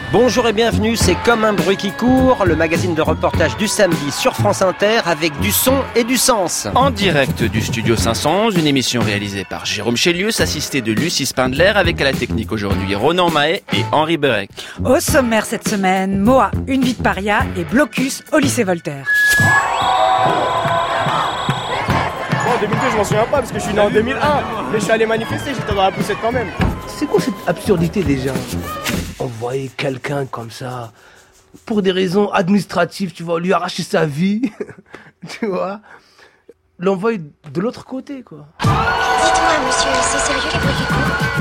Bonjour et bienvenue, c'est Comme un bruit qui court, le magazine de reportage du samedi sur France Inter avec du son et du sens. En direct du Studio 511, une émission réalisée par Jérôme Chélius, assisté de Lucie Spindler, avec à la technique aujourd'hui Ronan Mahé et Henri Berec. Au sommaire cette semaine, Moa, une vie de paria et blocus au lycée Voltaire. Bon, en 2002, je m'en souviens pas parce que je suis né en 2001, mais je suis allé manifester, j'étais dans la poussette quand même. C'est quoi cette absurdité déjà ? Envoyer quelqu'un comme ça, pour des raisons administratives, tu vois, lui arracher sa vie, tu vois, l'envoyer de l'autre côté, quoi. Dites-moi, monsieur, c'est sérieux les bruits qui courent ?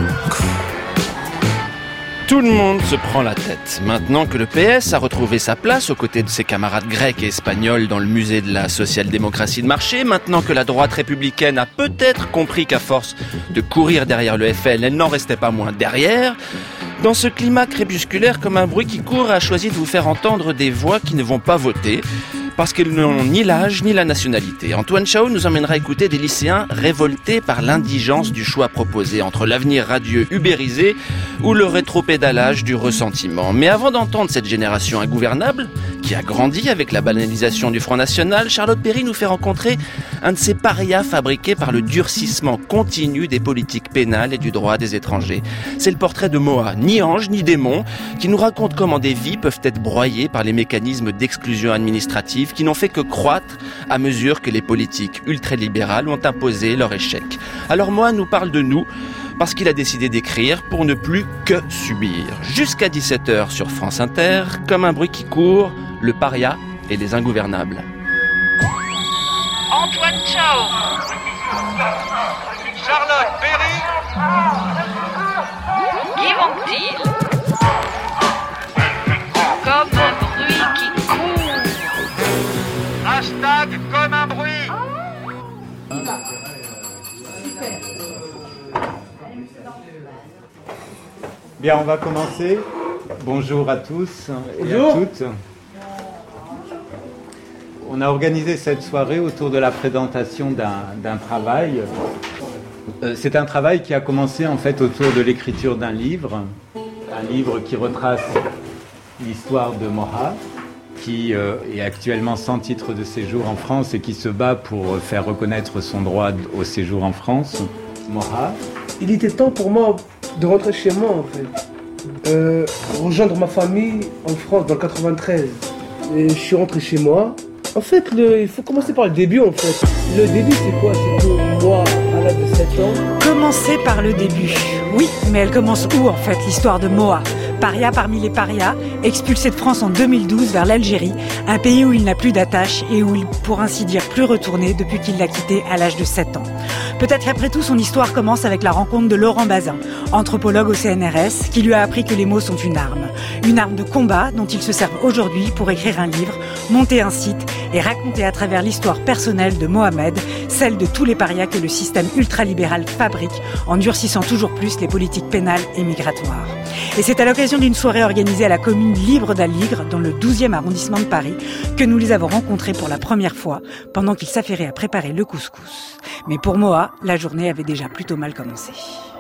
Tout le monde se prend la tête. Maintenant que le PS a retrouvé sa place aux côtés de ses camarades grecs et espagnols dans le musée de la social-démocratie de marché, maintenant que la droite républicaine a peut-être compris qu'à force de courir derrière le FL, elle n'en restait pas moins derrière, dans ce climat crépusculaire, Comme un bruit qui court a choisi de vous faire entendre des voix qui ne vont pas voter, parce qu'elles n'ont ni l'âge ni la nationalité. Antoine Chao nous emmènera écouter des lycéens révoltés par l'indigence du choix proposé entre l'avenir radieux ubérisé ou le rétropédalage du ressentiment. Mais avant d'entendre cette génération ingouvernable, qui a grandi avec la banalisation du Front National, Charlotte Perry nous fait rencontrer un de ces parias fabriqués par le durcissement continu des politiques pénales et du droit des étrangers. C'est le portrait de Moa, ni ange ni démon, qui nous raconte comment des vies peuvent être broyées par les mécanismes d'exclusion administrative qui n'ont fait que croître à mesure que les politiques ultralibérales ont imposé leur échec. Alors Moa nous parle de nous, parce qu'il a décidé d'écrire pour ne plus que subir. Jusqu'à 17h sur France Inter, Comme un bruit qui court, le paria et les ingouvernables. Antoine Chao, Charlotte Perry, Guy Montil, Comme un bruit qui court. Hashtag Comme un bruit. Bien, on va commencer. Bonjour à tous et à toutes. On a organisé cette soirée autour de la présentation d'un travail. C'est un travail qui a commencé en fait autour de l'écriture d'un livre. Un livre qui retrace l'histoire de Moha, qui est actuellement sans titre de séjour en France et qui se bat pour faire reconnaître son droit au séjour en France. Moha. Il était temps pour moi de rentrer chez moi, en fait. Rejoindre ma famille en France, dans le 93. Et je suis rentré chez moi. En fait, il faut commencer par le début, en fait. Le début, c'est quoi ? C'est que moi, à l'âge de 7 ans... Commencer par le début. Oui, mais elle commence où en fait, l'histoire de Moa ? Paria parmi les parias, expulsé de France en 2012 vers l'Algérie, un pays où il n'a plus d'attache et où il, pour ainsi dire, plus retourné depuis qu'il l'a quitté à l'âge de 7 ans. Peut-être qu'après tout, son histoire commence avec la rencontre de Laurent Bazin, anthropologue au CNRS, qui lui a appris que les mots sont une arme de combat dont ils se servent aujourd'hui pour écrire un livre, monter un site et raconter à travers l'histoire personnelle de Mohamed, celle de tous les parias que le système ultralibéral fabrique en durcissant toujours plus les politiques pénales et migratoires. Et c'est à l'occasion d'une soirée organisée à la commune libre d'Aligre, dans le 12e arrondissement de Paris, que nous les avons rencontrés pour la première fois, pendant qu'ils s'affairaient à préparer le couscous. Mais pour Moa, la journée avait déjà plutôt mal commencé.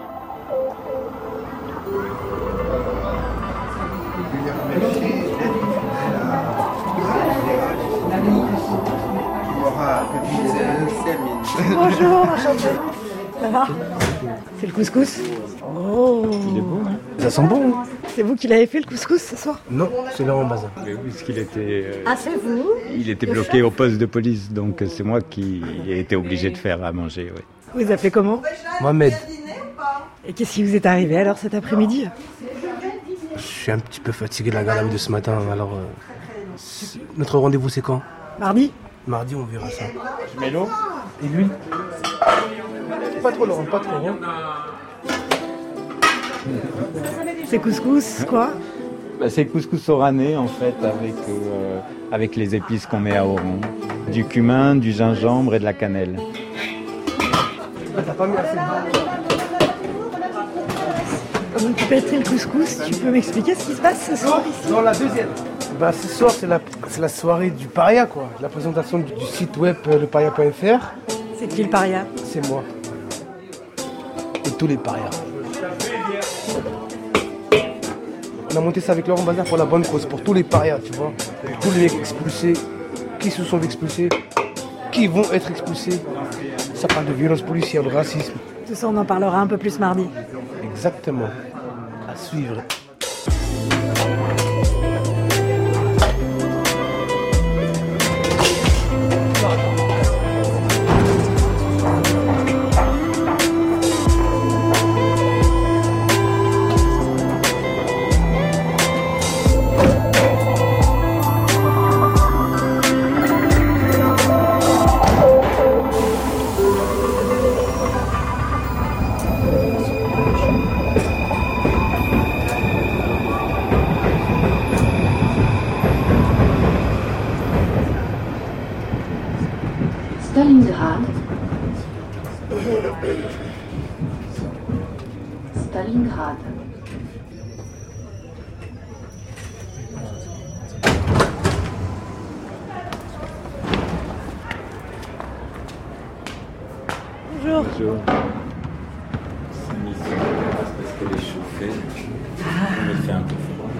Bonjour, enchanté. Ça va ? C'est le couscous ? Oh, Il est beau, hein ? Ça sent bon, hein ? C'est vous qui l'avez fait le couscous ce soir ? Non, c'est Laurent Bazin. Mais oui, parce qu'il était... Ah, c'est vous ? Il était bloqué au poste de police, donc c'est moi qui ai été obligé de faire à manger, oui. Vous appelez comment ? Mohamed. Et qu'est-ce qui vous est arrivé alors cet après-midi ? Je suis un petit peu fatigué de la garde à vue de ce matin, alors... Notre rendez-vous, c'est quand ? Mardi ? Mardi, on verra ça. Je mets l'eau ? Et l'huile ? Pas trop, Laurent, pas trop. Hein. C'est couscous, quoi ? C'est couscous oranais, en fait, avec les épices qu'on met à oron. Du cumin, du gingembre et de la cannelle. T'as pas mis assez de Comment tu pâterais le couscous ? Tu peux m'expliquer ce qui se passe ce soir ici ? Dans la deuxième. Ce soir, c'est la soirée du paria, quoi. La présentation du site web leparia.fr. C'est qui le paria ? C'est moi. Et tous les parias. a monté ça avec Laurent Bazar pour la bonne cause, pour tous les parias, tu vois. Pour tous les mecs expulsés, qui se sont expulsés, qui vont être expulsés. Ça parle de violence policière, de racisme. Tout ça, on en parlera un peu plus mardi. Exactement. À suivre. Stalingrad. Stalingrad. Bonjour. Bonjour. C'est mis sur la place parce qu'elle est chauffée. On me fait un peu froid.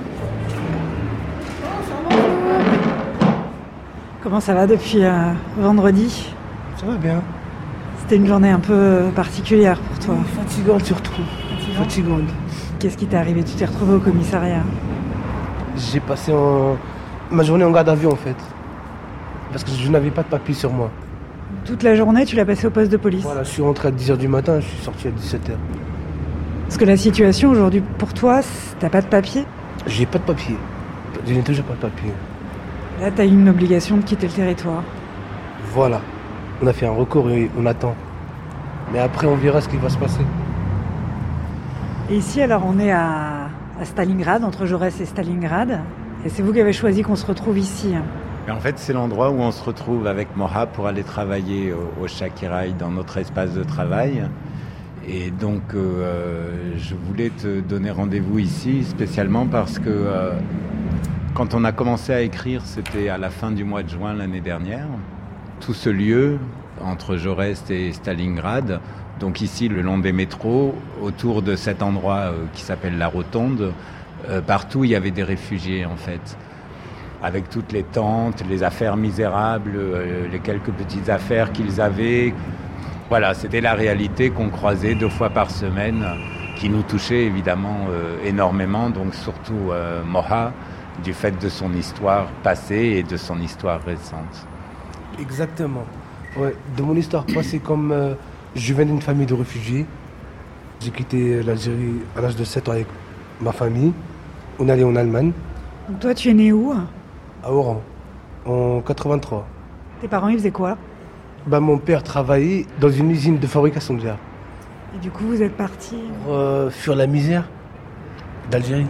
Comment ça va depuis vendredi? Ça va bien. C'était une journée un peu particulière pour toi. Fatigante surtout. Fatigante. Qu'est-ce qui t'est arrivé? Tu t'es retrouvé au commissariat? J'ai passé ma journée en garde à vue en fait. Parce que je n'avais pas de papier sur moi. Toute la journée, tu l'as passé au poste de police? Voilà, je suis rentré à 10h du matin, je suis sorti à 17h. Parce que la situation aujourd'hui pour toi, t'as pas de papier? J'ai pas de papier. Je n'ai toujours pas de papier. Là, t'as eu une obligation de quitter le territoire. Voilà. On a fait un recours et on attend. Mais après, on verra ce qui va se passer. Et ici, alors, on est à Stalingrad, entre Jaurès et Stalingrad. Et c'est vous qui avez choisi qu'on se retrouve ici. Et en fait, c'est l'endroit où on se retrouve avec Moha pour aller travailler au Shakirai dans notre espace de travail. Et donc, je voulais te donner rendez-vous ici, spécialement parce que quand on a commencé à écrire, c'était à la fin du mois de juin l'année dernière. Tout ce lieu, entre Jaurès et Stalingrad, donc ici, le long des métros, autour de cet endroit qui s'appelle la Rotonde, partout, il y avait des réfugiés, en fait. Avec toutes les tentes, les affaires misérables, les quelques petites affaires qu'ils avaient. Voilà, c'était la réalité qu'on croisait 2 fois par semaine, qui nous touchait évidemment énormément, donc surtout Moha, du fait de son histoire passée et de son histoire récente. Exactement. Ouais, de mon histoire passée, comme je viens d'une famille de réfugiés, j'ai quitté l'Algérie à l'âge de 7 ans avec ma famille. On est allé en Allemagne. Donc toi, tu es né où? À Oran, en 83. Tes parents, ils faisaient quoi? Mon père travaillait dans une usine de fabrication de verre. Et du coup, vous êtes partis? Pour fuir la misère d'Algérie.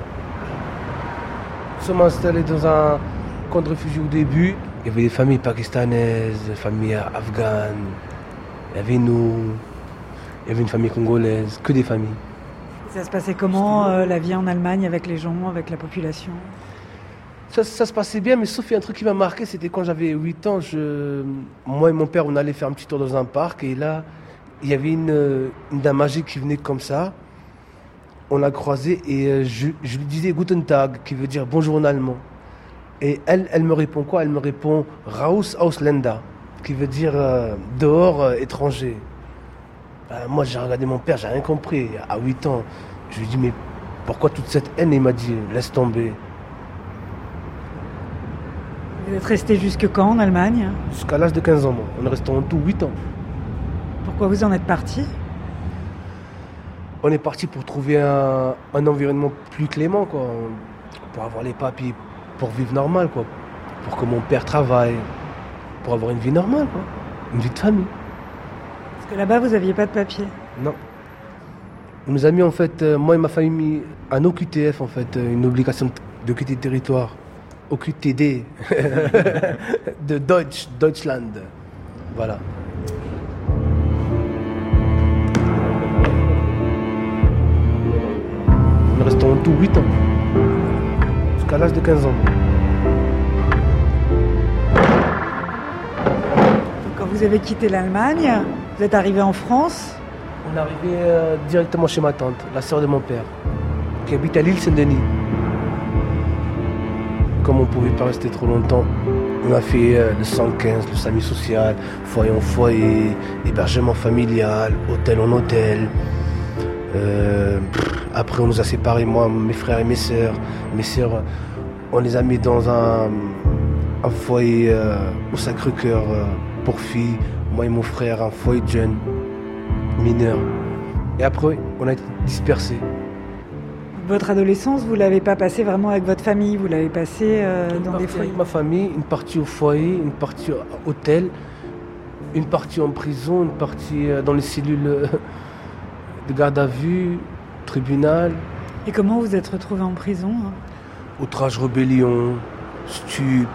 Nous sommes installés dans un camp de réfugiés au début. Il y avait des familles pakistanaises, des familles afghanes. Il y avait nous. Il y avait une famille congolaise, que des familles. Ça se passait comment, la vie en Allemagne avec les gens, avec la population? Ça se passait bien, mais sauf il y a un truc qui m'a marqué, c'était quand j'avais 8 ans, moi et mon père, on allait faire un petit tour dans un parc, et là, il y avait une dame âgée qui venait comme ça. On l'a croisée, et je lui disais « Guten Tag », qui veut dire « bonjour » en allemand. Et elle me répond quoi? Elle me répond « Raus Ausländer », qui veut dire dehors, étranger. Moi, j'ai regardé mon père, j'ai rien compris. À 8 ans, je lui ai dit « mais pourquoi toute cette haine ?» Et il m'a dit « laisse tomber ». Vous êtes resté jusque quand en Allemagne? Jusqu'à l'âge de 15 ans, moi. On est resté en tout 8 ans. Pourquoi vous en êtes parti? On est parti pour trouver un environnement plus clément, quoi. Pour avoir les papiers, pour vivre normal, quoi. Pour que mon père travaille, pour avoir une vie normale, quoi. Une vie de famille. Parce que là-bas, vous n'aviez pas de papier? Non. On nous a mis, en fait, moi et ma famille, un OQTF, en fait, une obligation de quitter le territoire. OQTD de Deutschland. Voilà. On est resté en tout 8 ans. Jusqu'à l'âge de 15 ans. Donc, quand vous avez quitté l'Allemagne, vous êtes arrivé en France? On est arrivé directement chez ma tante, la sœur de mon père, qui habite à l'île Saint-Denis. Comme on ne pouvait pas rester trop longtemps, on a fait le 115, le SAMU social, foyer en foyer, hébergement familial, hôtel en hôtel. Après, on nous a séparés, moi, mes frères et mes sœurs. Mes sœurs, on les a mis dans un foyer au Sacré-Cœur pour filles. Moi et mon frère, un foyer de jeunes mineurs. Et après, on a été dispersés. Votre adolescence, vous ne l'avez pas passée vraiment avec votre famille, vous l'avez passée dans des foyers? Avec ma famille, une partie au foyer, une partie à hôtel, une partie en prison, une partie dans les cellules de garde à vue, tribunal. Et comment vous êtes retrouvé en prison? Outrage, rébellion, stup,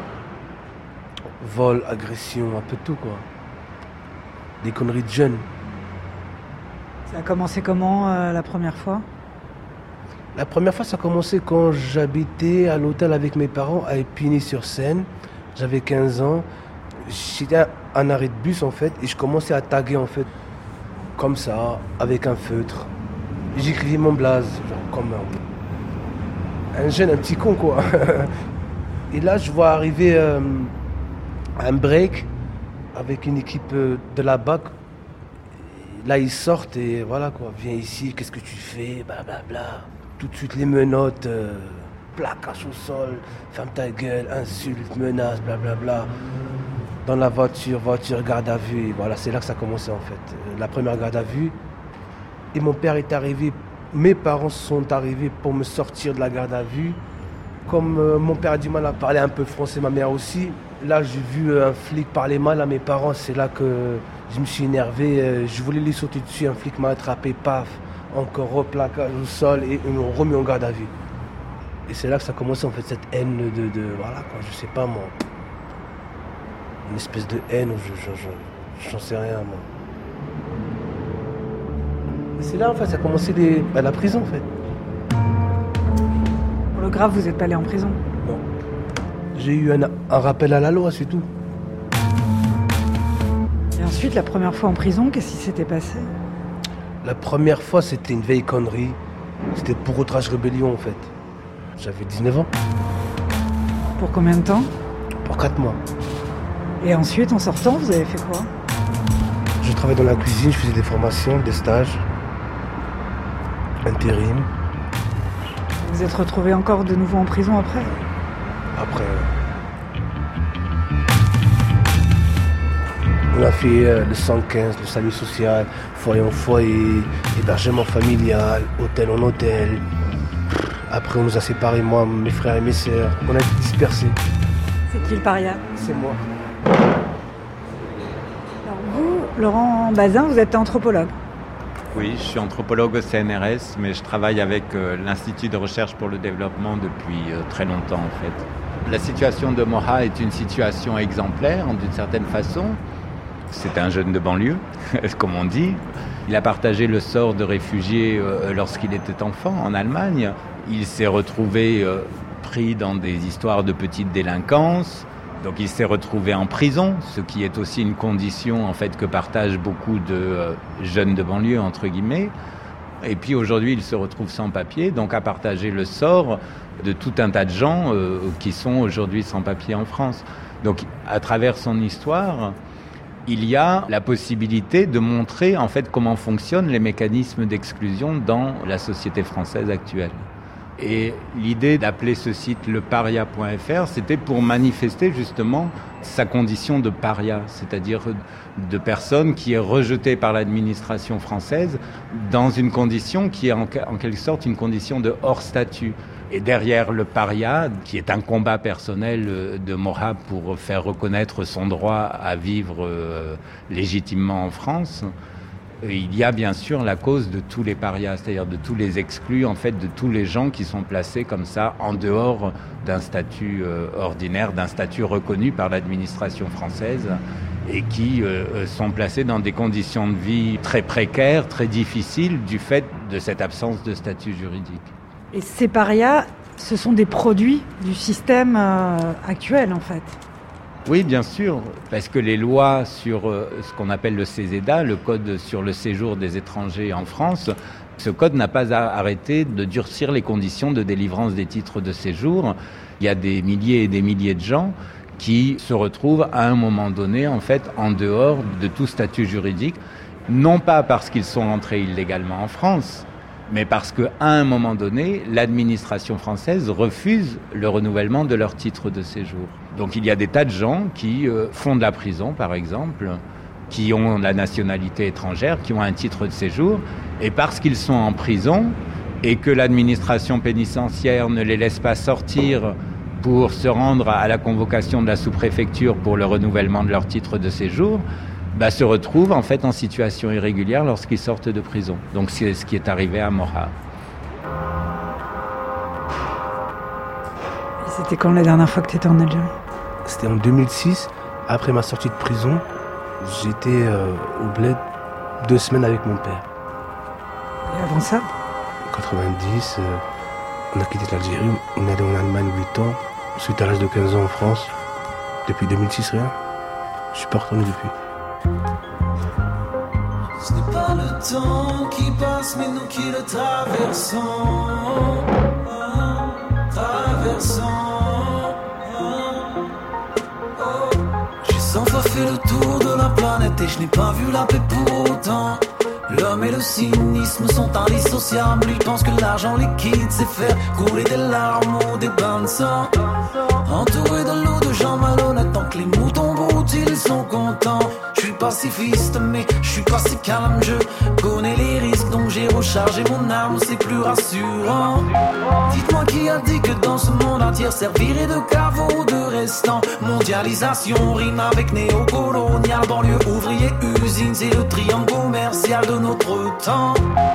vol, agression, un peu tout quoi. Des conneries de jeunes. Ça a commencé comment la première fois? La première fois, ça a commencé quand j'habitais à l'hôtel avec mes parents à Épinay-sur-Seine. J'avais 15 ans. J'étais à un arrêt de bus en fait et je commençais à taguer en fait comme ça, avec un feutre. J'écrivais mon blaze, genre comme un jeune, un petit con quoi. Et là, je vois arriver un break avec une équipe de la BAC. Là, ils sortent et voilà quoi, viens ici, qu'est-ce que tu fais, blablabla. Tout de suite les menottes, plaquage au sol, ferme ta gueule, insulte, menace, blablabla. Dans la voiture, garde à vue, et voilà, c'est là que ça a commencé en fait. La première garde à vue. Et mon père est arrivé, mes parents sont arrivés pour me sortir de la garde à vue. Comme mon père a du mal à parler un peu français, ma mère aussi. Là, j'ai vu un flic parler mal à mes parents, c'est là que je me suis énervé. Je voulais les sauter dessus, un flic m'a attrapé, paf. Encore replaquage au sol et ils m'ont remis en garde à vue. Et c'est là que ça a commencé en fait, cette haine de voilà quoi, je sais pas moi. Une espèce de haine, j'en sais rien moi. Et c'est là en fait, ça a commencé la prison en fait. Pour le grave, vous n'êtes pas allé en prison? Non. J'ai eu un rappel à la loi, c'est tout. Et ensuite, la première fois en prison, qu'est-ce qui s'était passé? La première fois, c'était une vieille connerie. C'était pour outrage rébellion, en fait. J'avais 19 ans. Pour combien de temps? Pour 4 mois. Et ensuite, en sortant, vous avez fait quoi? Je travaillais dans la cuisine, je faisais des formations, des stages. Intérim. Vous êtes retrouvé encore de nouveau en prison après? Après. On a fait le 115, le SAMU social, foyer en foyer, hébergement familial, hôtel en hôtel. Après, on nous a séparés, moi, mes frères et mes sœurs. On a été dispersés. C'est qui le paria? C'est moi. Alors vous, Laurent Bazin, vous êtes anthropologue. Oui, je suis anthropologue au CNRS, mais je travaille avec l'Institut de recherche pour le développement depuis très longtemps, en fait. La situation de Moha est une situation exemplaire, d'une certaine façon. C'est un jeune de banlieue, comme on dit. Il a partagé le sort de réfugié lorsqu'il était enfant en Allemagne. Il s'est retrouvé pris dans des histoires de petite délinquance. Donc il s'est retrouvé en prison, ce qui est aussi une condition en fait que partagent beaucoup de jeunes de banlieue entre guillemets. Et puis aujourd'hui il se retrouve sans papier, donc à partager le sort de tout un tas de gens qui sont aujourd'hui sans papier en France. Donc à travers son histoire, il y a la possibilité de montrer en fait comment fonctionnent les mécanismes d'exclusion dans la société française actuelle. Et l'idée d'appeler ce site leparia.fr, c'était pour manifester justement sa condition de paria, c'est-à-dire de personne qui est rejetée par l'administration française dans une condition qui est en quelque sorte une condition de hors-statut. Et derrière le paria, qui est un combat personnel de Moha pour faire reconnaître son droit à vivre légitimement en France, il y a bien sûr la cause de tous les parias, c'est-à-dire de tous les exclus, en fait, de tous les gens qui sont placés comme ça en dehors d'un statut ordinaire, d'un statut reconnu par l'administration française et qui sont placés dans des conditions de vie très précaires, très difficiles du fait de cette absence de statut juridique. Et ces parias, ce sont des produits du système actuel en fait? Oui, bien sûr, parce que les lois sur ce qu'on appelle le CESEDA, le code sur le séjour des étrangers en France, ce code n'a pas arrêté de durcir les conditions de délivrance des titres de séjour. Il y a des milliers et des milliers de gens qui se retrouvent à un moment donné, en fait, en dehors de tout statut juridique, non pas parce qu'ils sont entrés illégalement en France, mais parce qu'à un moment donné, l'administration française refuse le renouvellement de leur titre de séjour. Donc il y a des tas de gens qui font de la prison, par exemple, qui ont la nationalité étrangère, qui ont un titre de séjour, et parce qu'ils sont en prison et que l'administration pénitentiaire ne les laisse pas sortir pour se rendre à la convocation de la sous-préfecture pour le renouvellement de leur titre de séjour, se retrouvent en fait en situation irrégulière lorsqu'ils sortent de prison. Donc c'est ce qui est arrivé à Moha. Et c'était quand la dernière fois que tu étais en Algérie ? C'était en 2006, après ma sortie de prison. J'étais au bled 2 semaines avec mon père. Et avant ça ? En 90, on a quitté l'Algérie, on est allé en Allemagne 8 ans. Ensuite à l'âge de 15 ans en France. Depuis 2006 rien. Je suis pas retourné depuis. Ce n'est pas le temps qui passe, mais nous qui le traversons. J'ai 100 fois fait le tour de la planète et je n'ai pas vu la paix pour autant. L'homme et le cynisme sont indissociables. Ils pensent que l'argent liquide c'est faire couler des larmes ou des bains de sang. Entouré de l'eau de gens malhonnêtes, tant que les moutons broutent, ils sont contents. Je suis pacifiste mais je suis pas si calme. Je connais les risques donc j'ai rechargé mon arme, c'est plus rassurant. Dites-moi qui a dit que dans ce monde entier servirait de caveau de restant. Mondialisation rime avec néocolonial. Banlieue, ouvrier, usine, c'est le triangle commercial de notre temps.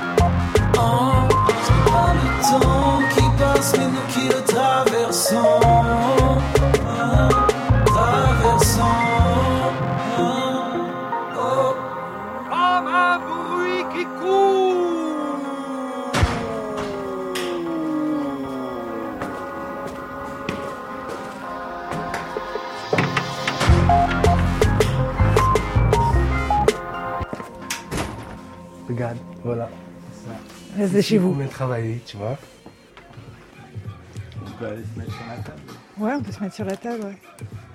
C'est pas le temps qui passe mais nous qui le traversons. Comme un bruit qui court. Regarde, voilà. Restez chez vous. On vient travailler, tu vois. On peut aller se mettre sur la table. Ouais, on peut se mettre sur la table, ouais.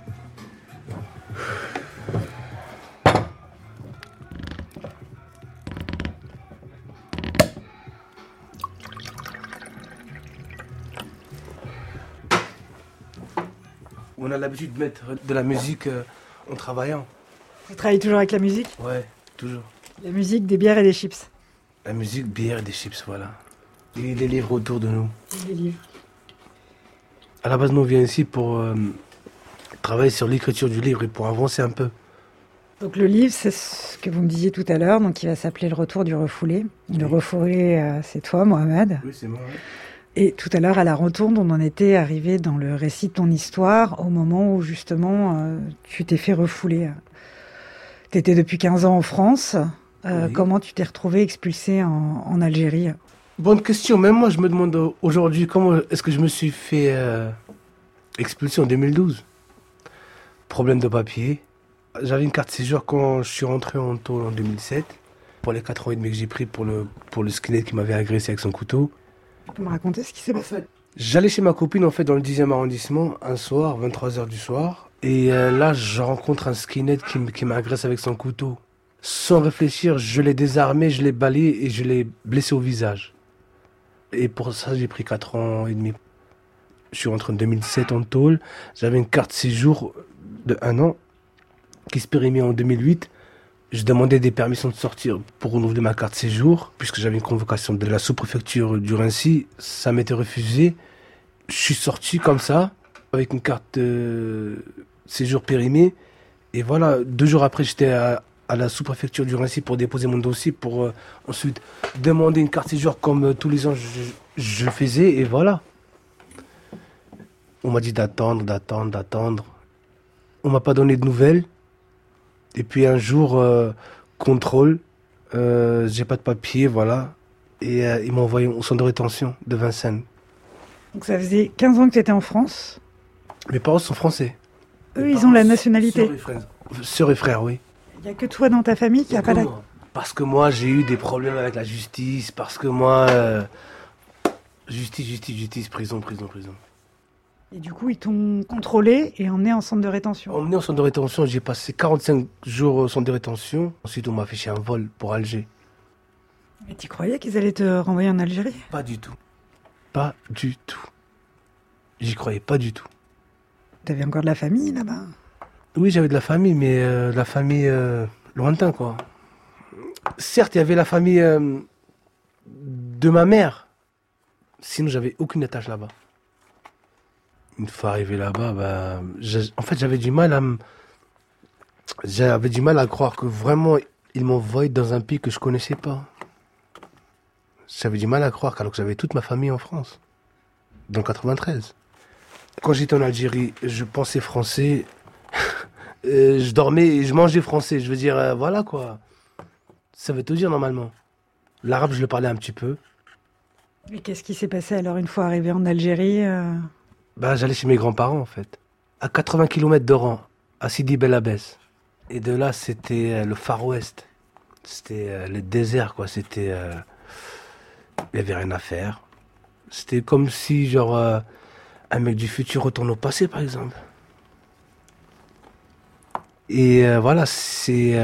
On a l'habitude de mettre de la musique en travaillant. Vous travaillez toujours avec la musique ? Ouais, toujours. La musique, des bières et des chips. La musique, bière et des chips, voilà. Et les livres autour de nous. Et des livres. À la base, nous, on vient ici pour travailler sur l'écriture du livre et pour avancer un peu. Donc le livre, c'est ce que vous me disiez tout à l'heure, donc il va s'appeler Le Retour du refoulé. Le refoulé, c'est toi, Mohamed. Oui, c'est moi, oui. Et tout à l'heure, à la retourne, on en était arrivé dans le récit de ton histoire, au moment où justement, tu t'es fait refouler. Tu étais depuis 15 ans en France. Oui. Comment tu t'es retrouvé expulsé en Algérie ? Bonne question. Même moi, je me demande aujourd'hui comment est-ce que je me suis fait expulser en 2012. Problème de papier. J'avais une carte séjour quand je suis rentré en tôle en 2007. Pour les 4 ans et demi que j'ai pris pour le skinhead qui m'avait agressé avec son couteau. Tu peux me raconter ce qui s'est passé ? J'allais chez ma copine en fait dans le 10e arrondissement un soir, 23h du soir. Et là, je rencontre un skinhead qui m'agresse avec son couteau. Sans réfléchir, je l'ai désarmé, je l'ai balayé et je l'ai blessé au visage. Et pour ça, j'ai pris 4 ans et demi. Je suis rentré en 2007 en tôle. J'avais une carte séjour de 1 an qui se périmait en 2008. Je demandais des permissions de sortir pour renouveler ma carte séjour, puisque j'avais une convocation de la sous-préfecture du Raincy. Ça m'était refusé. Je suis sorti comme ça, avec une carte de séjour périmée. Et voilà, 2 jours après, j'étais à la sous-préfecture du Raincy pour déposer mon dossier, pour ensuite demander une carte séjour comme tous les ans je le faisais. Et voilà. On m'a dit d'attendre. On m'a pas donné de nouvelles. Et puis un jour, contrôle, j'ai pas de papier, voilà. Et ils m'ont envoyé au centre de rétention de Vincennes. Donc ça faisait 15 ans que tu étais en France ? Mes parents sont français. Eux, ils ont la nationalité. Sœurs et frères, oui. Il n'y a que toi dans ta famille qui n'a pas la... Parce que moi, j'ai eu des problèmes avec la justice. Parce que moi... Justice, prison. Et du coup, ils t'ont contrôlé et emmené en centre de rétention. Emmené en centre de rétention, j'ai passé 45 jours au centre de rétention. Ensuite, on m'a fiché un vol pour Alger. Mais tu croyais qu'ils allaient te renvoyer en Algérie? Pas du tout. Pas du tout. J'y croyais pas du tout. T'avais encore de la famille là-bas? Oui, j'avais de la famille, mais la famille lointain, quoi. Certes, il y avait la famille de ma mère. Sinon, j'avais aucune attache là-bas. Une fois arrivé là-bas, en fait, j'avais du mal à croire que vraiment, ils m'envoyaient dans un pays que je connaissais pas. J'avais du mal à croire, alors que j'avais toute ma famille en France. Dans le 93. Quand j'étais en Algérie, je pensais français. Je dormais et je mangeais français. Je veux dire, voilà quoi. Ça veut tout dire normalement. L'arabe, je le parlais un petit peu. Et qu'est-ce qui s'est passé alors une fois arrivé en Algérie J'allais chez mes grands-parents en fait. À 80 km d'Oran, à Sidi Bel Abbès. Et de là, c'était le Far West. C'était le désert quoi. C'était... Il n'y avait rien à faire. C'était comme si genre un mec du futur retourne au passé par exemple. Et voilà, c'est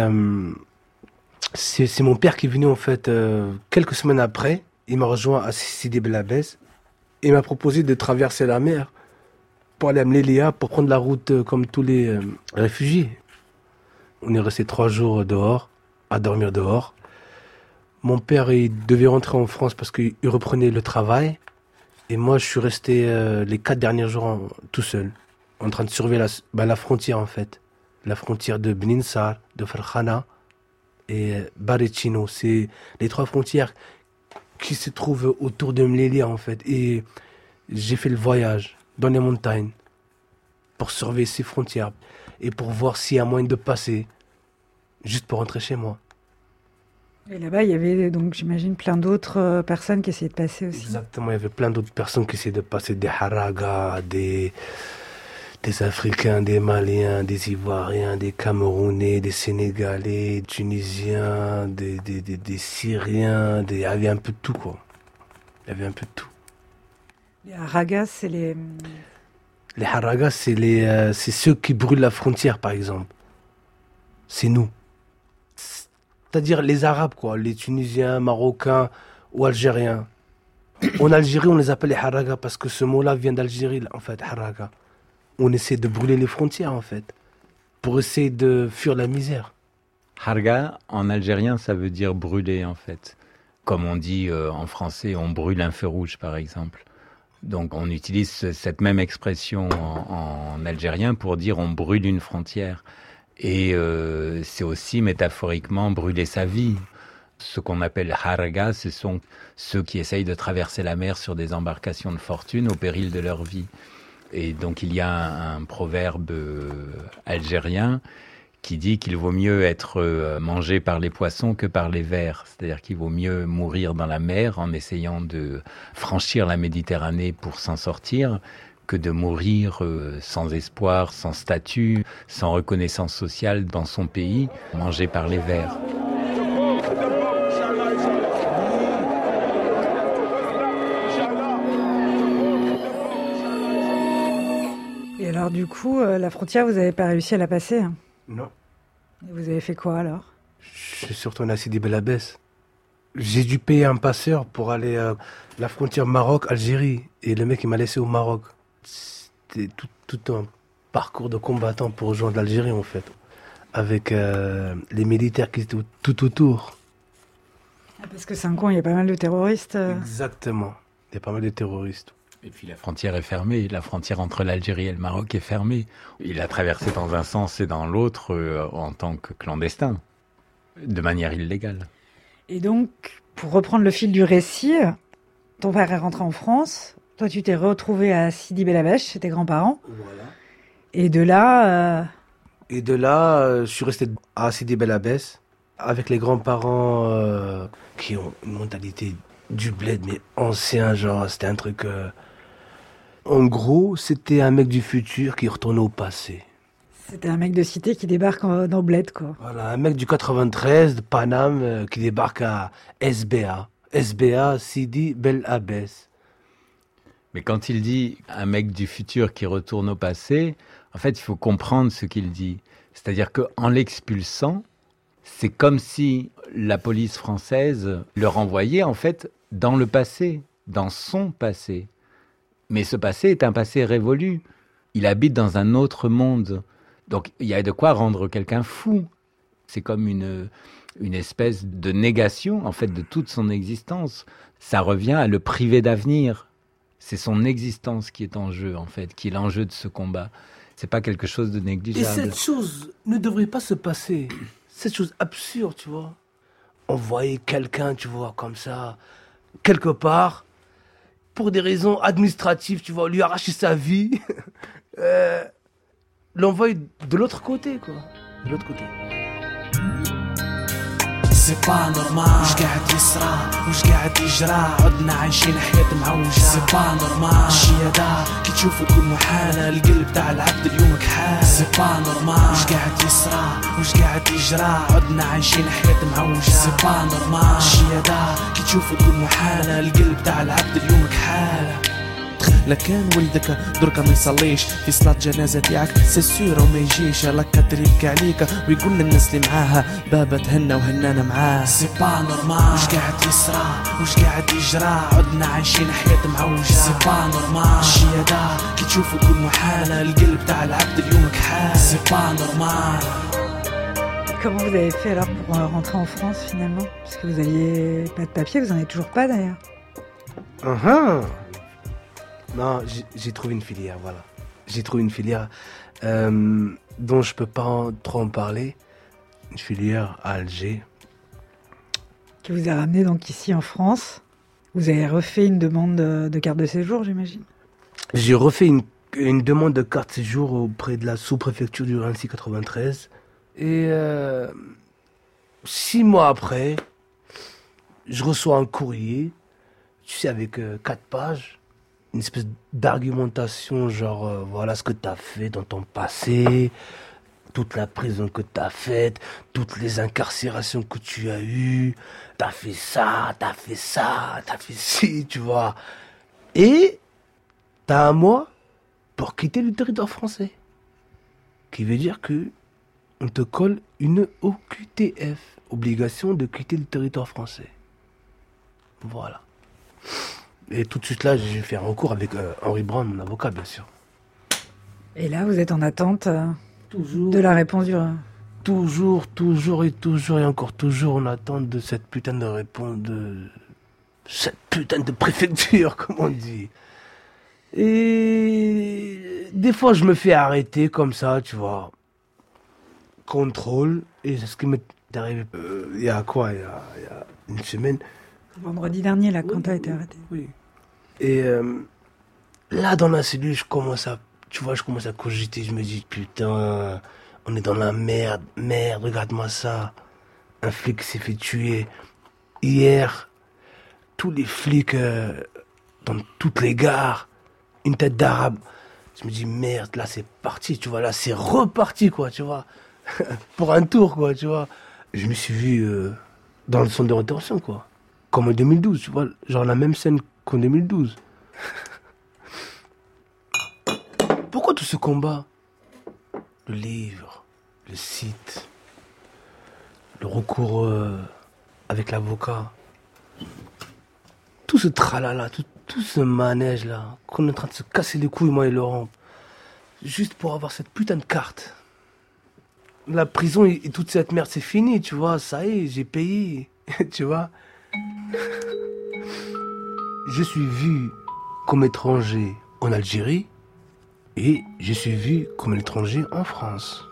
mon père qui est venu en fait quelques semaines après. Il m'a rejoint à Sidi Bel Abbès et m'a proposé de traverser la mer pour aller à Mlélia, pour prendre la route comme tous les réfugiés. On est resté 3 jours dehors, à dormir dehors. Mon père, il devait rentrer en France parce qu'il reprenait le travail. Et moi, je suis resté les 4 derniers jours tout seul, en train de surveiller la frontière en fait. La frontière de Bninsar, de Farkhana et Baretchino. C'est les 3 frontières qui se trouvent autour de Mlélia en fait. Et j'ai fait le voyage dans les montagnes pour surveiller ces frontières et pour voir s'il y a moyen de passer, juste pour rentrer chez moi. Et là-bas, il y avait donc, j'imagine, plein d'autres personnes qui essayaient de passer aussi. Exactement, il y avait plein d'autres personnes qui essayaient de passer, des Haragas, des Africains, des Maliens, des Ivoiriens, des Camerounais, des Sénégalais, des Tunisiens, des Syriens, il y avait un peu de tout, quoi. Il y avait un peu de tout. Les Haragas, c'est les... Les Haragas, c'est ceux qui brûlent la frontière, par exemple. C'est nous. C'est-à-dire les Arabes, quoi, les Tunisiens, Marocains ou Algériens. En Algérie, on les appelle les Haragas parce que ce mot-là vient d'Algérie, en fait, Haraga. On essaie de brûler les frontières, en fait, pour essayer de fuir la misère. Harga, en algérien, ça veut dire brûler, en fait. Comme on dit en français, on brûle un feu rouge, par exemple. Donc, on utilise cette même expression en algérien pour dire on brûle une frontière. Et c'est aussi métaphoriquement brûler sa vie. Ce qu'on appelle Harga, ce sont ceux qui essayent de traverser la mer sur des embarcations de fortune au péril de leur vie. Et donc il y a un proverbe algérien qui dit qu'il vaut mieux être mangé par les poissons que par les vers. C'est-à-dire qu'il vaut mieux mourir dans la mer en essayant de franchir la Méditerranée pour s'en sortir, que de mourir sans espoir, sans statut, sans reconnaissance sociale dans son pays, mangé par les vers. Et alors du coup, la frontière, vous n'avez pas réussi à la passer hein? Non. Et vous avez fait quoi alors? Je suis retourné à Sidi Bel Abbès. J'ai dû payer un passeur pour aller à la frontière Maroc-Algérie. Et le mec, il m'a laissé au Maroc. C'était tout un parcours de combattant pour rejoindre l'Algérie, en fait. Avec les militaires qui étaient tout autour. Ah, parce que c'est un coin, il y a pas mal de terroristes. Exactement. Il y a pas mal de terroristes. Et puis la frontière est fermée. La frontière entre l'Algérie et le Maroc est fermée. Il a traversé dans un sens et dans l'autre en tant que clandestin, de manière illégale. Et donc, pour reprendre le fil du récit, ton père est rentré en France. Toi, tu t'es retrouvé à Sidi Bel Abbès chez tes grands-parents. Voilà. Et de là... je suis resté à Sidi Bel Abbès avec les grands-parents qui ont une mentalité du bled, mais ancien, genre, c'était un truc... En gros, c'était un mec du futur qui retournait au passé. C'était un mec de cité qui débarque dans Bled, quoi. Voilà, un mec du 93 de Paname qui débarque à SBA. SBA, Sidi Bel Abbès. Mais quand il dit un mec du futur qui retourne au passé, en fait, il faut comprendre ce qu'il dit. C'est-à-dire qu'en l'expulsant, c'est comme si la police française le renvoyait, en fait, dans le passé, dans son passé. Mais ce passé est un passé révolu. Il habite dans un autre monde. Donc, il y a de quoi rendre quelqu'un fou. C'est comme une espèce de négation, en fait, de toute son existence. Ça revient à le priver d'avenir. C'est son existence qui est en jeu, en fait, qui est l'enjeu de ce combat. C'est pas quelque chose de négligeable. Et cette chose ne devrait pas se passer. Cette chose absurde, tu vois. Envoyer quelqu'un, tu vois, comme ça, quelque part, pour des raisons administratives, tu vois, lui arracher sa vie, l'envoyer de l'autre côté, quoi. De l'autre côté. سي با نورمال وش قاعد يصرى وش قاعد يجرى عدنا عايشين حياة معوجة سي با نورمال الشيادة كي تشوف تقول محالة القلب تاع العبد اليوم كحال سي با نورمال وش قاعد يصرى وش قاعد يجرى عدنا عايشين حياة معوجة سي با نورمال الشيادة كي تشوف تقول محالة القلب تاع العبد اليوم كحال لكان ولدك دركا ما يصليش في صلاة جنازة تاعك سيسير وما يجيش لك تريك عليك ويقول للناس اللي معاها بابا تهنى وهنانا معاه سي با نورمال وش قاعد يصرى وش قاعد يجرى عدنا عايشين حياة معوجة سي با نورمال الشيادة كي تشوف تقول محالة القلب تاع العبد اليوم كحال سي با نورمال. Comment vous avez fait alors pour rentrer en France finalement? Parce que vous aviez pas de papier, vous en avez toujours pas d'ailleurs. Non, j'ai trouvé une filière, voilà. J'ai trouvé une filière dont je peux pas trop en parler. Une filière à Alger. Qui vous a ramené donc ici en France. Vous avez refait une demande de carte de séjour, j'imagine? J'ai refait une demande de carte de séjour auprès de la sous-préfecture du Raincy 93. Et 6 mois après, je reçois un courrier, tu sais, avec 4 pages. Une espèce d'argumentation, genre, voilà ce que tu as fait dans ton passé, toute la prison que tu as faite, toutes les incarcérations que tu as eues, tu as fait ça, tu as fait ça, tu as fait ci, tu vois. Et tu as un mois pour quitter le territoire français. Qui veut dire que on te colle une OQTF, obligation de quitter le territoire français. Voilà. Et tout de suite là, j'ai fait un recours avec Henri Brown, mon avocat, bien sûr. Et là, vous êtes en attente toujours, de la réponse du... Toujours et encore toujours en attente de cette putain de réponse, de cette putain de préfecture, comme on dit. Et des fois, je me fais arrêter comme ça, tu vois. Contrôle. Et c'est ce qui m'est arrivé il y a quoi, il y a une semaine. Vendredi dernier, là, quand t'as été arrêté. Oui. Et là, dans la cellule, je commence à cogiter. Je me dis, putain, on est dans la merde. Merde, regarde-moi ça. Un flic s'est fait tuer. Hier, tous les flics dans toutes les gares, une tête d'arabe. Je me dis, merde, là, c'est parti, tu vois. Là, c'est reparti, quoi, tu vois. Pour un tour, quoi, tu vois. Je me suis vu dans le centre de rétention, quoi. Comme en 2012, tu vois, genre la même scène qu'en 2012. Pourquoi tout ce combat? Le livre, le site, le recours avec l'avocat, tout ce tralala, tout ce manège-là, qu'on est en train de se casser les couilles, moi et Laurent, juste pour avoir cette putain de carte. La prison et toute cette merde, c'est fini, tu vois, ça y est, j'ai payé, tu vois. Je suis vu comme étranger en Algérie et je suis vu comme étranger en France.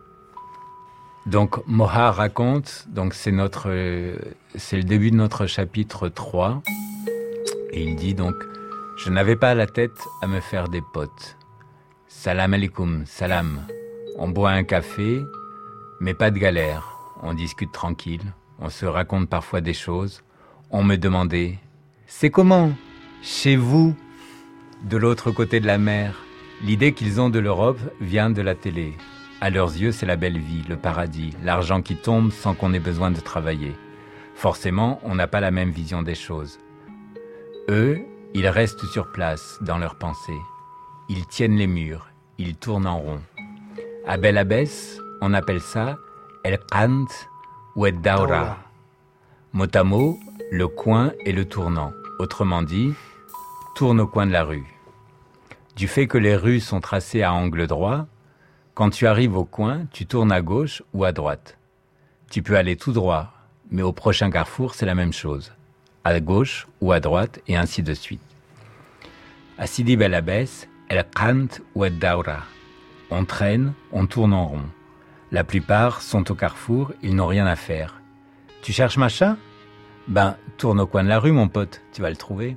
Donc Moha raconte, donc c'est le début de notre chapitre 3, et il dit donc: je n'avais pas la tête à me faire des potes. Salam alaikum, salam. On boit un café, mais pas de galère. On discute tranquille, on se raconte parfois des choses. On me demandait: c'est comment chez vous, de l'autre côté de la mer? L'idée qu'ils ont de l'Europe vient de la télé. À leurs yeux, c'est la belle vie, le paradis, l'argent qui tombe sans qu'on ait besoin de travailler. Forcément, on n'a pas la même vision des choses. Eux, ils restent sur place, dans leurs pensées. Ils tiennent les murs, ils tournent en rond. À Bel Abbès, on appelle ça El Qant ou El Daura. Mot à mot, le coin et le tournant. Autrement dit, tourne au coin de la rue. Du fait que les rues sont tracées à angle droit, quand tu arrives au coin, tu tournes à gauche ou à droite. Tu peux aller tout droit, mais au prochain carrefour, c'est la même chose. À gauche ou à droite, et ainsi de suite. À Sidi Bel Abbès, El Qant ou El Daura. On traîne, on tourne en rond. La plupart sont au carrefour, ils n'ont rien à faire. Tu cherches machin ? Ben, tourne au coin de la rue, mon pote, tu vas le trouver.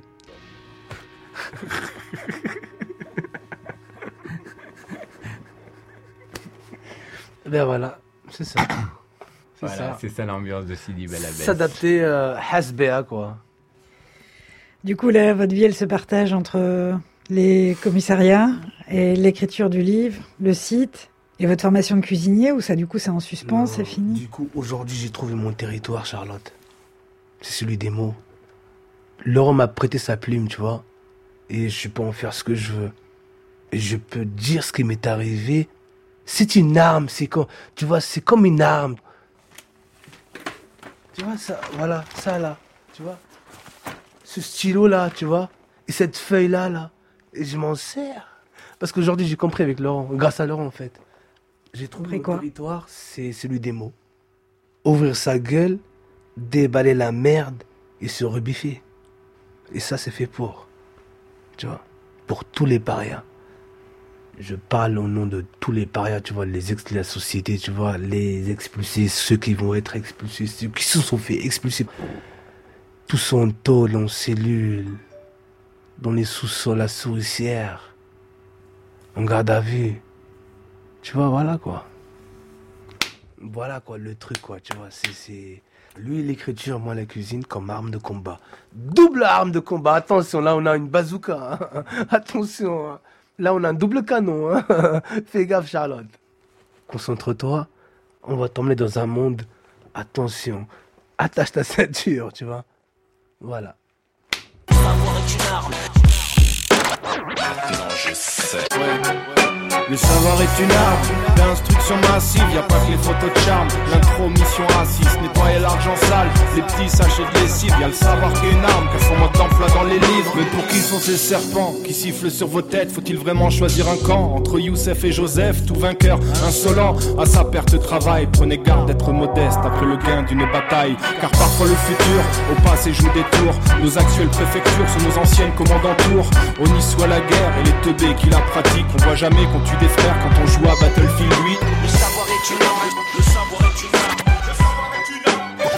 Ben voilà, c'est ça. C'est ça l'ambiance de Sidi Bel Abbès. S'adapter Hasbea, quoi. Du coup, là, votre vie, elle se partage entre les commissariats et l'écriture du livre, le site et votre formation de cuisinier, ou ça, du coup, c'est en suspens, Non, c'est fini ? Du coup, aujourd'hui, j'ai trouvé mon territoire, Charlotte. C'est celui des mots. Laurent m'a prêté sa plume, tu vois. Et je peux en faire ce que je veux. Et je peux dire ce qui m'est arrivé. C'est une arme, tu vois, c'est comme une arme. Tu vois, ça, voilà, ça là, tu vois. Ce stylo-là, tu vois. Et cette feuille-là, là. Et je m'en sers. Parce qu'aujourd'hui, j'ai compris avec Laurent, grâce à Laurent, en fait. J'ai trouvé mon territoire, c'est celui des mots. Ouvrir sa gueule, déballer la merde et se rebiffer. Et ça, c'est fait pour, tu vois, pour tous les parias. Je parle au nom de tous les parias, tu vois, les ex de la société, tu vois, les expulsés, ceux qui vont être expulsés, ceux qui se sont fait expulser. Tous en tôle, en cellule, dans les sous-sols à souricière, en garde à vue. Tu vois, voilà quoi. Voilà quoi, le truc quoi, tu vois, c'est... Lui, l'écriture, moi, la cuisine comme arme de combat. Double arme de combat, attention, là on a une bazooka, hein. Attention, hein. Là, on a un double canon, hein. Fais gaffe, Charlotte. Concentre-toi, on va t'emmener dans un monde. Attention, attache ta ceinture, tu vois. Voilà. Le savoir est une arme. Maintenant, je sais. Le savoir est une arme d'instruction massive, y a pas que les photos de charme. L'intromission raciste, nettoyer l'argent sale, les petits sachets de lessive. Y a le savoir qui est une arme, car son mode d'emploi dans les livres. Mais pour qui sont ces serpents qui sifflent sur vos têtes? Faut-il vraiment choisir un camp entre Youssef et Joseph? Tout vainqueur, insolent, à sa perte de travail. Prenez garde d'être modeste après le gain d'une bataille. Car parfois le futur, au passé joue des tours. Nos actuelles préfectures sont nos anciennes commandantours. Au Nice soit la guerre et les teubés qui la pratiquent. On voit jamais qu'on tue des frères quand on joue à Battlefield 8. Le savoir est une arme. Le savoir est une arme. Le savoir est une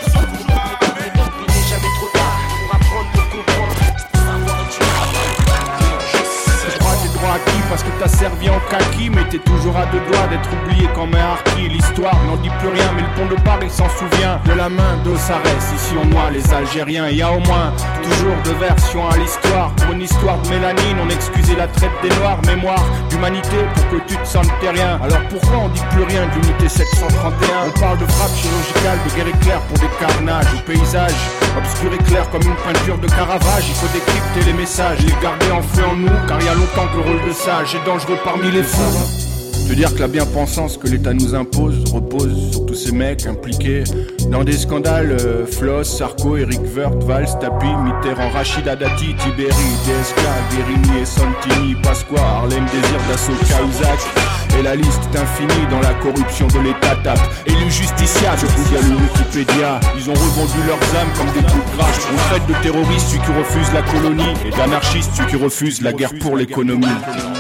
arme. Il n'est jamais trop tard pour apprendre, pour comprendre. Le savoir est une arme. Je crois que t'es droit acquis parce que t'as servi en kaki. Mais t'es toujours à deux doigts d'être oublié comme un harki. L'histoire n'en dit plus rien, mais le pont de Paris s'en souvient. De la main d'Ossarès, ici on noie les Algériens. Y a au moins toujours deux versions à l'histoire. Pour une histoire de mélanine, on excusait la traite des noirs. Mémoire d'humanité pour que tu te sentes terrien. Alors pourquoi on dit plus rien de l'unité 731? On parle de frappe chirurgicale, de guerre éclair pour des carnages. Ou paysage obscur et clair comme une peinture de Caravage. Il faut décrypter les messages, les garder enfouis en nous. Car y a longtemps que le rôle de sage est dangereux parmi les fous. Je veux dire que la bien-pensance que l'État nous impose repose sur tous ces mecs impliqués dans des scandales. Floss, Sarko, Eric Woerth, Valls, Tapi, Mitterrand, Rachida Dati, Tiberi, DSK, Guérini et Santini, Pasqua, Harlem, Désir, Dassault, Cahuzac. Et la liste est infinie dans la corruption de l'État tape. Élu justiciable, je vous dis le Wikipédia. Ils ont revendu leurs âmes comme des coups de grâce. On traite de terroriste celui qui refuse la colonie et d'anarchiste celui qui refuse la guerre pour l'économie.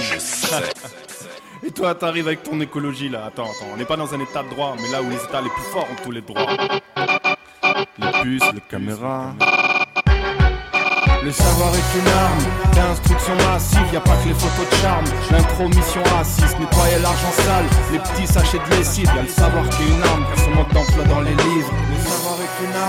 Et toi, t'arrives avec ton écologie là. Attends, on n'est pas dans un état de droit, mais là où les états les plus forts ont tous les droits. Les puces, les caméras. Le savoir est une arme d'instruction massive, y a pas que les photos de charme. L'intromission raciste, nettoyer l'argent sale, les petits sachets de lessive. Y a le savoir qui est une arme, car son mode d'emploi dans les livres. Le savoir est une arme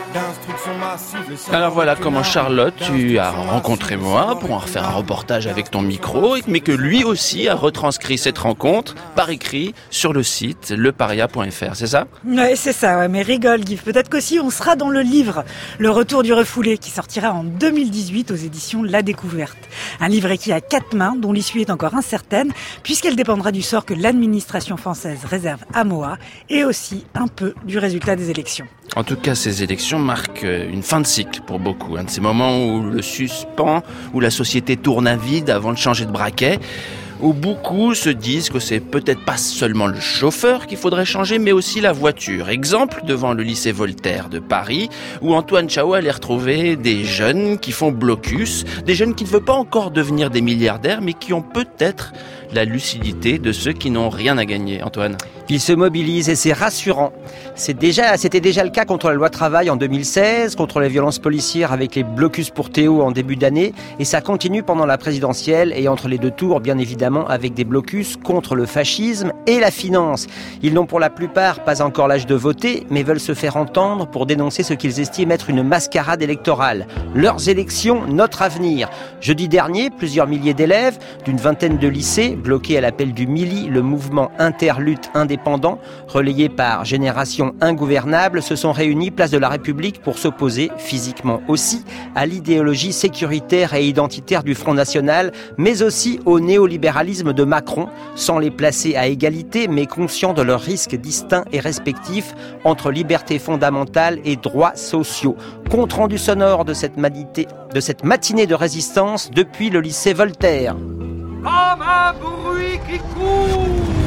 d'instruction massive. Alors voilà comment Charlotte, tu as rencontré Moa pour en refaire un reportage avec ton micro, mais que lui aussi a retranscrit cette rencontre par écrit sur le site leparia.fr, c'est ça ? Ouais, c'est ça, ouais, mais rigole Guy. Peut-être qu'aussi on sera dans le livre Le Retour du Refoulé qui sortira en 2018 aux éditions La Découverte. Un livret qui a 4 mains, dont l'issue est encore incertaine, puisqu'elle dépendra du sort que l'administration française réserve à Moa et aussi un peu du résultat des élections. En tout cas, ces élections marquent une fin de cycle pour beaucoup. Un de ces moments où le suspens, où la société tourne à vide avant de changer de braquet, où beaucoup se disent que c'est peut-être pas seulement le chauffeur qu'il faudrait changer, mais aussi la voiture. Exemple devant le lycée Voltaire de Paris, où Antoine Chao allait retrouver des jeunes qui font blocus, des jeunes qui ne veulent pas encore devenir des milliardaires, mais qui ont peut-être la lucidité de ceux qui n'ont rien à gagner. Antoine ? Ils se mobilisent et c'est rassurant. C'était déjà le cas contre la loi travail en 2016, contre les violences policières avec les blocus pour Théo en début d'année, et ça continue pendant la présidentielle et entre les deux tours, bien évidemment, avec des blocus contre le fascisme et la finance. Ils n'ont pour la plupart pas encore l'âge de voter, mais veulent se faire entendre pour dénoncer ce qu'ils estiment être une mascarade électorale. Leurs élections, notre avenir. Jeudi dernier, plusieurs milliers d'élèves d'une vingtaine de lycées, bloqués à l'appel du Mili, le mouvement Interlutte indépendant, relayé par Génération Ingouvernable, se sont réunis place de la République pour s'opposer, physiquement aussi, à l'idéologie sécuritaire et identitaire du Front National, mais aussi au néolibéralisme de Macron, sans les placer à égalité, mais conscients de leurs risques distincts et respectifs entre liberté fondamentale et droits sociaux. Compte rendu sonore de cette matinée de résistance depuis le lycée Voltaire. Comme un bruit qui court.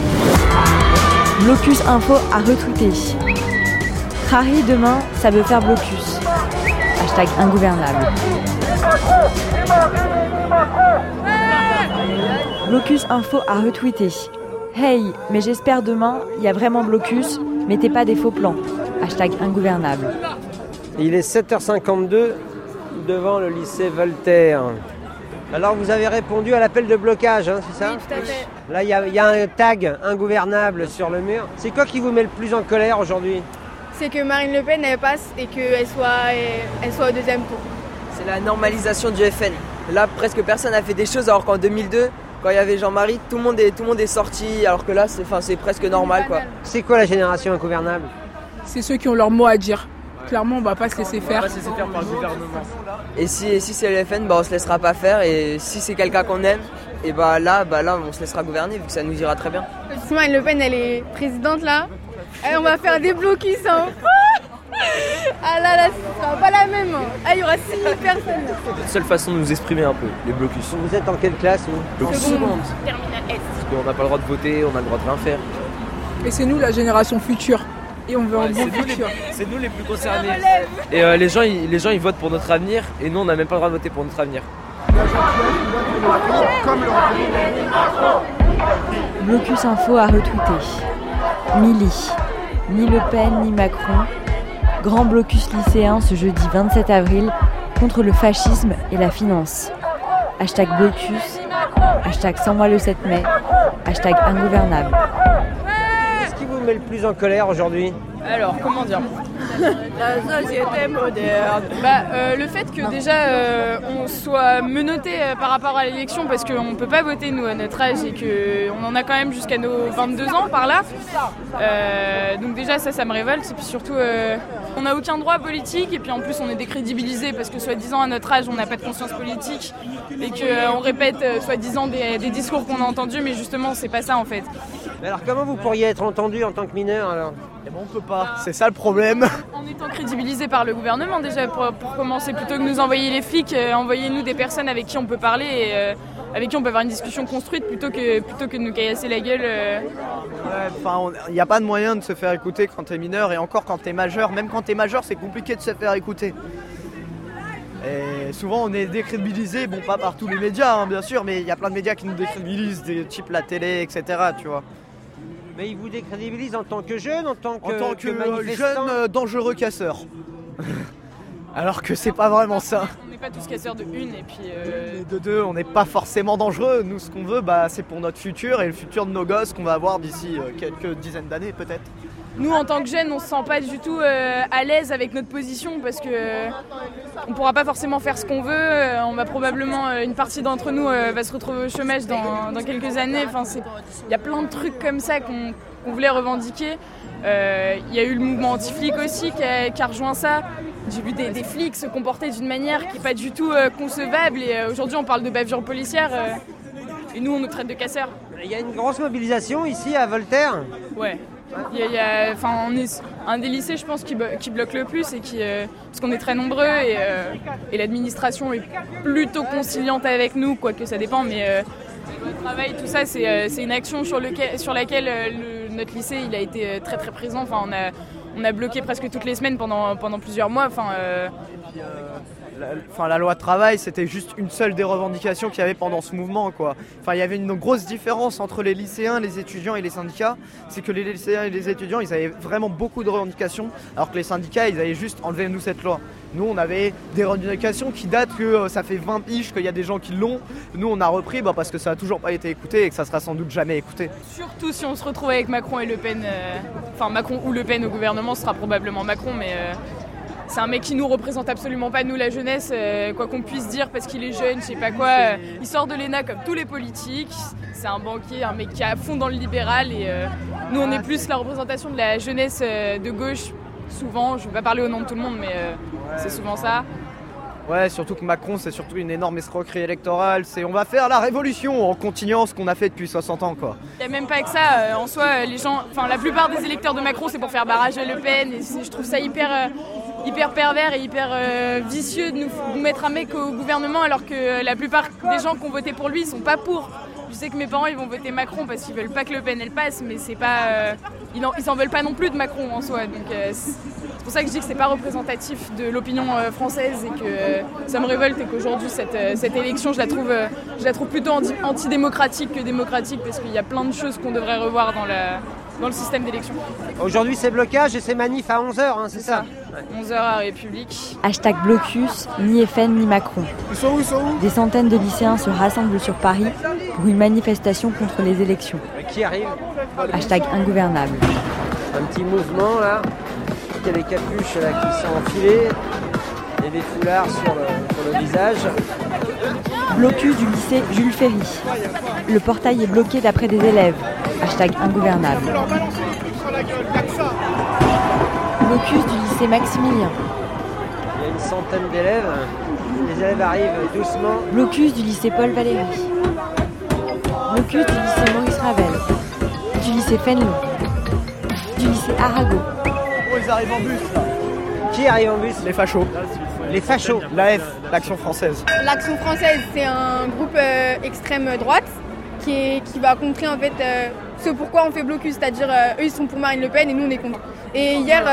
Blocus Info a retweeté. Harry demain, ça veut faire blocus. Hashtag ingouvernable. Blocus Info a retweeté. Hey, mais j'espère demain, il y a vraiment blocus, mettez pas des faux plans. Hashtag ingouvernable. Il est 7h52 devant le lycée Voltaire. Alors vous avez répondu à l'appel de blocage, hein, c'est ça ? Oui, tout à fait. Là, il y a un tag ingouvernable sur le mur. C'est quoi qui vous met le plus en colère aujourd'hui ? C'est que Marine Le Pen elle passe et qu'elle soit au deuxième tour. C'est la normalisation du FN. Là, presque personne n'a fait des choses, alors qu'en 2002, quand il y avait Jean-Marie, tout le monde est sorti, alors que là, c'est presque normal, quoi. C'est quoi la génération ingouvernable ? C'est ceux qui ont leur mot à dire. Clairement, on va pas se laisser faire. On va pas se laisser faire par le gouvernement. Et si c'est le FN, on se laissera pas faire. Et si c'est quelqu'un qu'on aime, et là, on se laissera gouverner, vu que ça nous ira très bien. Si Marine Le Pen, elle est présidente, là, on va faire des blocus, hein. Ah là, ce sera pas la même. Il y aura 6000 personnes. C'est la seule façon de nous exprimer un peu, les blocus. Vous êtes en quelle classe, vous ? Seconde. Terminale S. Parce qu'on n'a pas le droit de voter, on a le droit de rien faire. Et c'est nous la génération future. Et on veut un bon futur. C'est nous les plus concernés. Et les gens ils votent pour notre avenir et nous on n'a même pas le droit de voter pour notre avenir. Blocus Info a retweeté. Mili. Ni Le Pen ni Macron. Grand blocus lycéen ce jeudi 27 avril contre le fascisme et la finance. Hashtag blocus. Hashtag sans moi le 7 mai. Hashtag ingouvernable. Qu'est-ce qui vous met le plus en colère aujourd'hui ? Alors, comment dire ? La société moderne. Le fait que déjà on soit menotté par rapport à l'élection parce qu'on ne peut pas voter nous à notre âge et qu'on en a quand même jusqu'à nos 22 ans par là. Donc déjà ça me révolte et puis surtout on n'a aucun droit politique et puis en plus on est décrédibilisé parce que soi-disant à notre âge on n'a pas de conscience politique et qu'on répète soi-disant des discours qu'on a entendus mais justement c'est pas ça en fait. Mais alors comment vous pourriez être entendu en tant que mineur alors ? On peut pas, c'est ça le problème. En étant crédibilisé par le gouvernement déjà pour commencer, plutôt que nous envoyer les flics, envoyez-nous des personnes avec qui on peut parler et avec qui on peut avoir une discussion construite plutôt que de nous caillasser la gueule. Il n'y a pas de moyen de se faire écouter quand t'es mineur et encore quand t'es majeur. Même quand t'es majeur, c'est compliqué de se faire écouter. Et souvent on est décrédibilisé, bon pas par tous les médias bien sûr, mais il y a plein de médias qui nous décrédibilisent, des types la télé, etc. Tu vois. Mais ils vous décrédibilisent en tant que jeune, en tant que jeune dangereux casseur. Alors que c'est pas vraiment ça. On n'est pas tous casseurs de une et puis... De deux, on n'est pas forcément dangereux. Nous ce qu'on veut, c'est pour notre futur et le futur de nos gosses qu'on va avoir d'ici quelques dizaines d'années peut-être. nous, en tant que jeunes, on se sent pas du tout à l'aise avec notre position parce que on pourra pas forcément faire ce qu'on veut. On va probablement, une partie d'entre nous va se retrouver au chômage dans quelques années. Enfin, il y a plein de trucs comme ça qu'on voulait revendiquer. Il y a eu le mouvement anti-flic aussi qui a rejoint ça. J'ai vu des flics se comporter d'une manière qui n'est pas du tout concevable. Et aujourd'hui, on parle de bavure policière. Et nous, on nous traite de casseurs. Il y a une grosse mobilisation ici à Voltaire. Ouais. On est un des lycées, je pense, qui bloque le plus, parce qu'on est très nombreux et l'administration est plutôt conciliante avec nous, quoique ça dépend, mais le travail, tout ça, c'est une action sur laquelle notre lycée il a été très très présent. Enfin, on a bloqué presque toutes les semaines pendant plusieurs mois. La loi de travail, c'était juste une seule des revendications qu'il y avait pendant ce mouvement, quoi. Enfin, il y avait une grosse différence entre les lycéens, les étudiants et les syndicats. C'est que les lycéens et les étudiants, ils avaient vraiment beaucoup de revendications, alors que les syndicats, ils avaient juste enlevé nous cette loi. Nous, on avait des revendications qui datent que ça fait 20 piges qu'il y a des gens qui l'ont. Nous, on a repris parce que ça n'a toujours pas été écouté et que ça sera sans doute jamais écouté. Surtout si on se retrouve avec Macron et Le Pen. Macron ou Le Pen au gouvernement, ce sera probablement Macron, mais... C'est un mec qui nous représente absolument pas, nous la jeunesse, quoi qu'on puisse dire, parce qu'il est jeune, je sais pas quoi. Il sort de l'ENA comme tous les politiques. C'est un banquier, un mec qui est à fond dans le libéral. Et nous, on est plus la représentation de la jeunesse de gauche, souvent. Je vais pas parler au nom de tout le monde, mais c'est souvent ça. Ouais, surtout que Macron, c'est surtout une énorme escroquerie électorale. On va faire la révolution en continuant ce qu'on a fait depuis 60 ans, quoi. Il n'y a même pas que ça. En soi, la plupart des électeurs de Macron, c'est pour faire barrage à Le Pen. Et je trouve ça hyper pervers et hyper vicieux de nous mettre un mec au gouvernement alors que la plupart des gens qui ont voté pour lui, ils sont pas pour. Je sais que mes parents, ils vont voter Macron parce qu'ils veulent pas que Le Pen elle passe, mais c'est pas, ils en veulent pas non plus de Macron en soi. Donc c'est pour ça que je dis que c'est pas représentatif de l'opinion française et que ça me révolte et qu'aujourd'hui cette élection, je la trouve plutôt antidémocratique que démocratique parce qu'il y a plein de choses qu'on devrait revoir dans le système d'élection. Aujourd'hui, c'est blocage et c'est manif à 11h, c'est ça. 11h à République. #blocus, ni FN ni Macron. Ils sont où Des centaines de lycéens se rassemblent sur Paris pour une manifestation contre les élections. Qui arrive #ingouvernable. Un petit mouvement là. Il y a les capuches là, qui sont enfilées et des foulards sur le visage. Blocus du lycée Jules Ferry. Le portail est bloqué d'après des élèves. #ingouvernable. Blocus du lycée Maximilien. Il y a une centaine d'élèves. Les élèves arrivent doucement. Blocus du lycée Paul Valéry. Blocus du lycée Maurice Ravel. Du lycée Fénelon. Du lycée Arago. Oh, ils arrivent en bus là. Qui arrive en bus? Les fachos. Les fachos. L'AF, l'Action française. L'Action française, c'est un groupe extrême droite qui va contrer en fait ce pourquoi on fait blocus, c'est-à-dire eux ils sont pour Marine Le Pen et nous on est contre. Et hier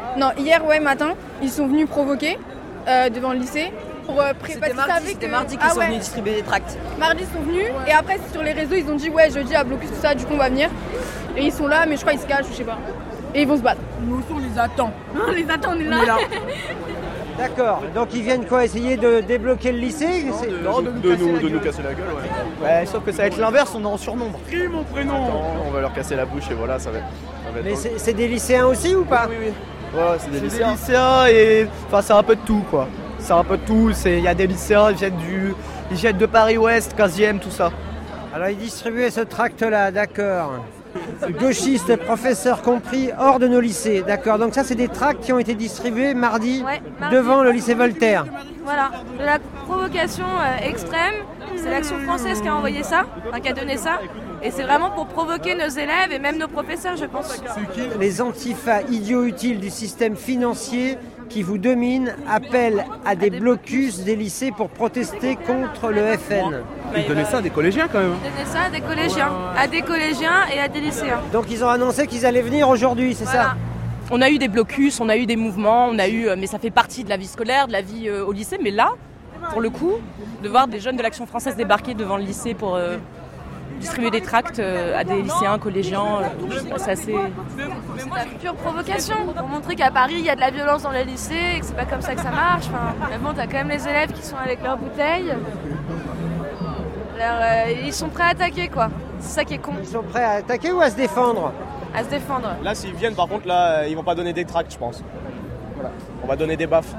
matin, ils sont venus provoquer devant le lycée pour C'était mardi qu'ils sont venus distribuer des tracts. Mardi ils sont venus et après sur les réseaux ils ont dit ouais jeudi à blocus tout ça, du coup on va venir. Et ils sont là mais je crois qu'ils se cachent, je sais pas. Et ils vont se battre. Nous aussi on les attend. On les attend, on est là. D'accord, donc ils viennent quoi, essayer de débloquer le lycée? Non, de nous casser la gueule, ouais. Sauf que ça va être l'inverse, on est en surnombre. Crie mon prénom. On va leur casser la bouche et voilà, ça va être Mais c'est des lycéens aussi ou pas? Oui. Ouais, c'est des lycéens. Et c'est un peu de tout, quoi. C'est un peu de tout, il y a des lycéens, ils viennent de Paris-Ouest, 15e, tout ça. Alors ils distribuaient ce tract-là, d'accord. Gauchistes, professeurs compris, hors de nos lycées. D'accord, donc ça c'est des tracts qui ont été distribués mardi devant le lycée Voltaire. Voilà, de la provocation extrême, c'est l'Action française qui a envoyé ça, qui a donné ça. Et c'est vraiment pour provoquer nos élèves et même nos professeurs, je pense. Les antifas idiots utiles du système financier qui vous domine appellent à des blocus des lycées pour protester contre le FN. Ils donnaient ça à des collégiens quand même. Ils donnaient ça à des collégiens et à des lycéens. Donc ils ont annoncé qu'ils allaient venir aujourd'hui, c'est ça? On a eu des blocus, on a eu des mouvements, mais ça fait partie de la vie scolaire, de la vie au lycée. Mais là, pour le coup, de voir des jeunes de l'Action française débarquer devant le lycée pour distribuer des tracts à des lycéens, collégiens, c'est assez... C'est de la pure provocation, pour montrer qu'à Paris, il y a de la violence dans les lycées et que c'est pas comme ça que ça marche. Mais bon, t'as quand même les élèves qui sont avec leurs bouteilles. Alors, ils sont prêts à attaquer, quoi. C'est ça qui est con. Ils sont prêts à attaquer ou à se défendre? à se défendre. Là, s'ils viennent, par contre, là, ils vont pas donner des tracts, je pense. Voilà. On va donner des baffes.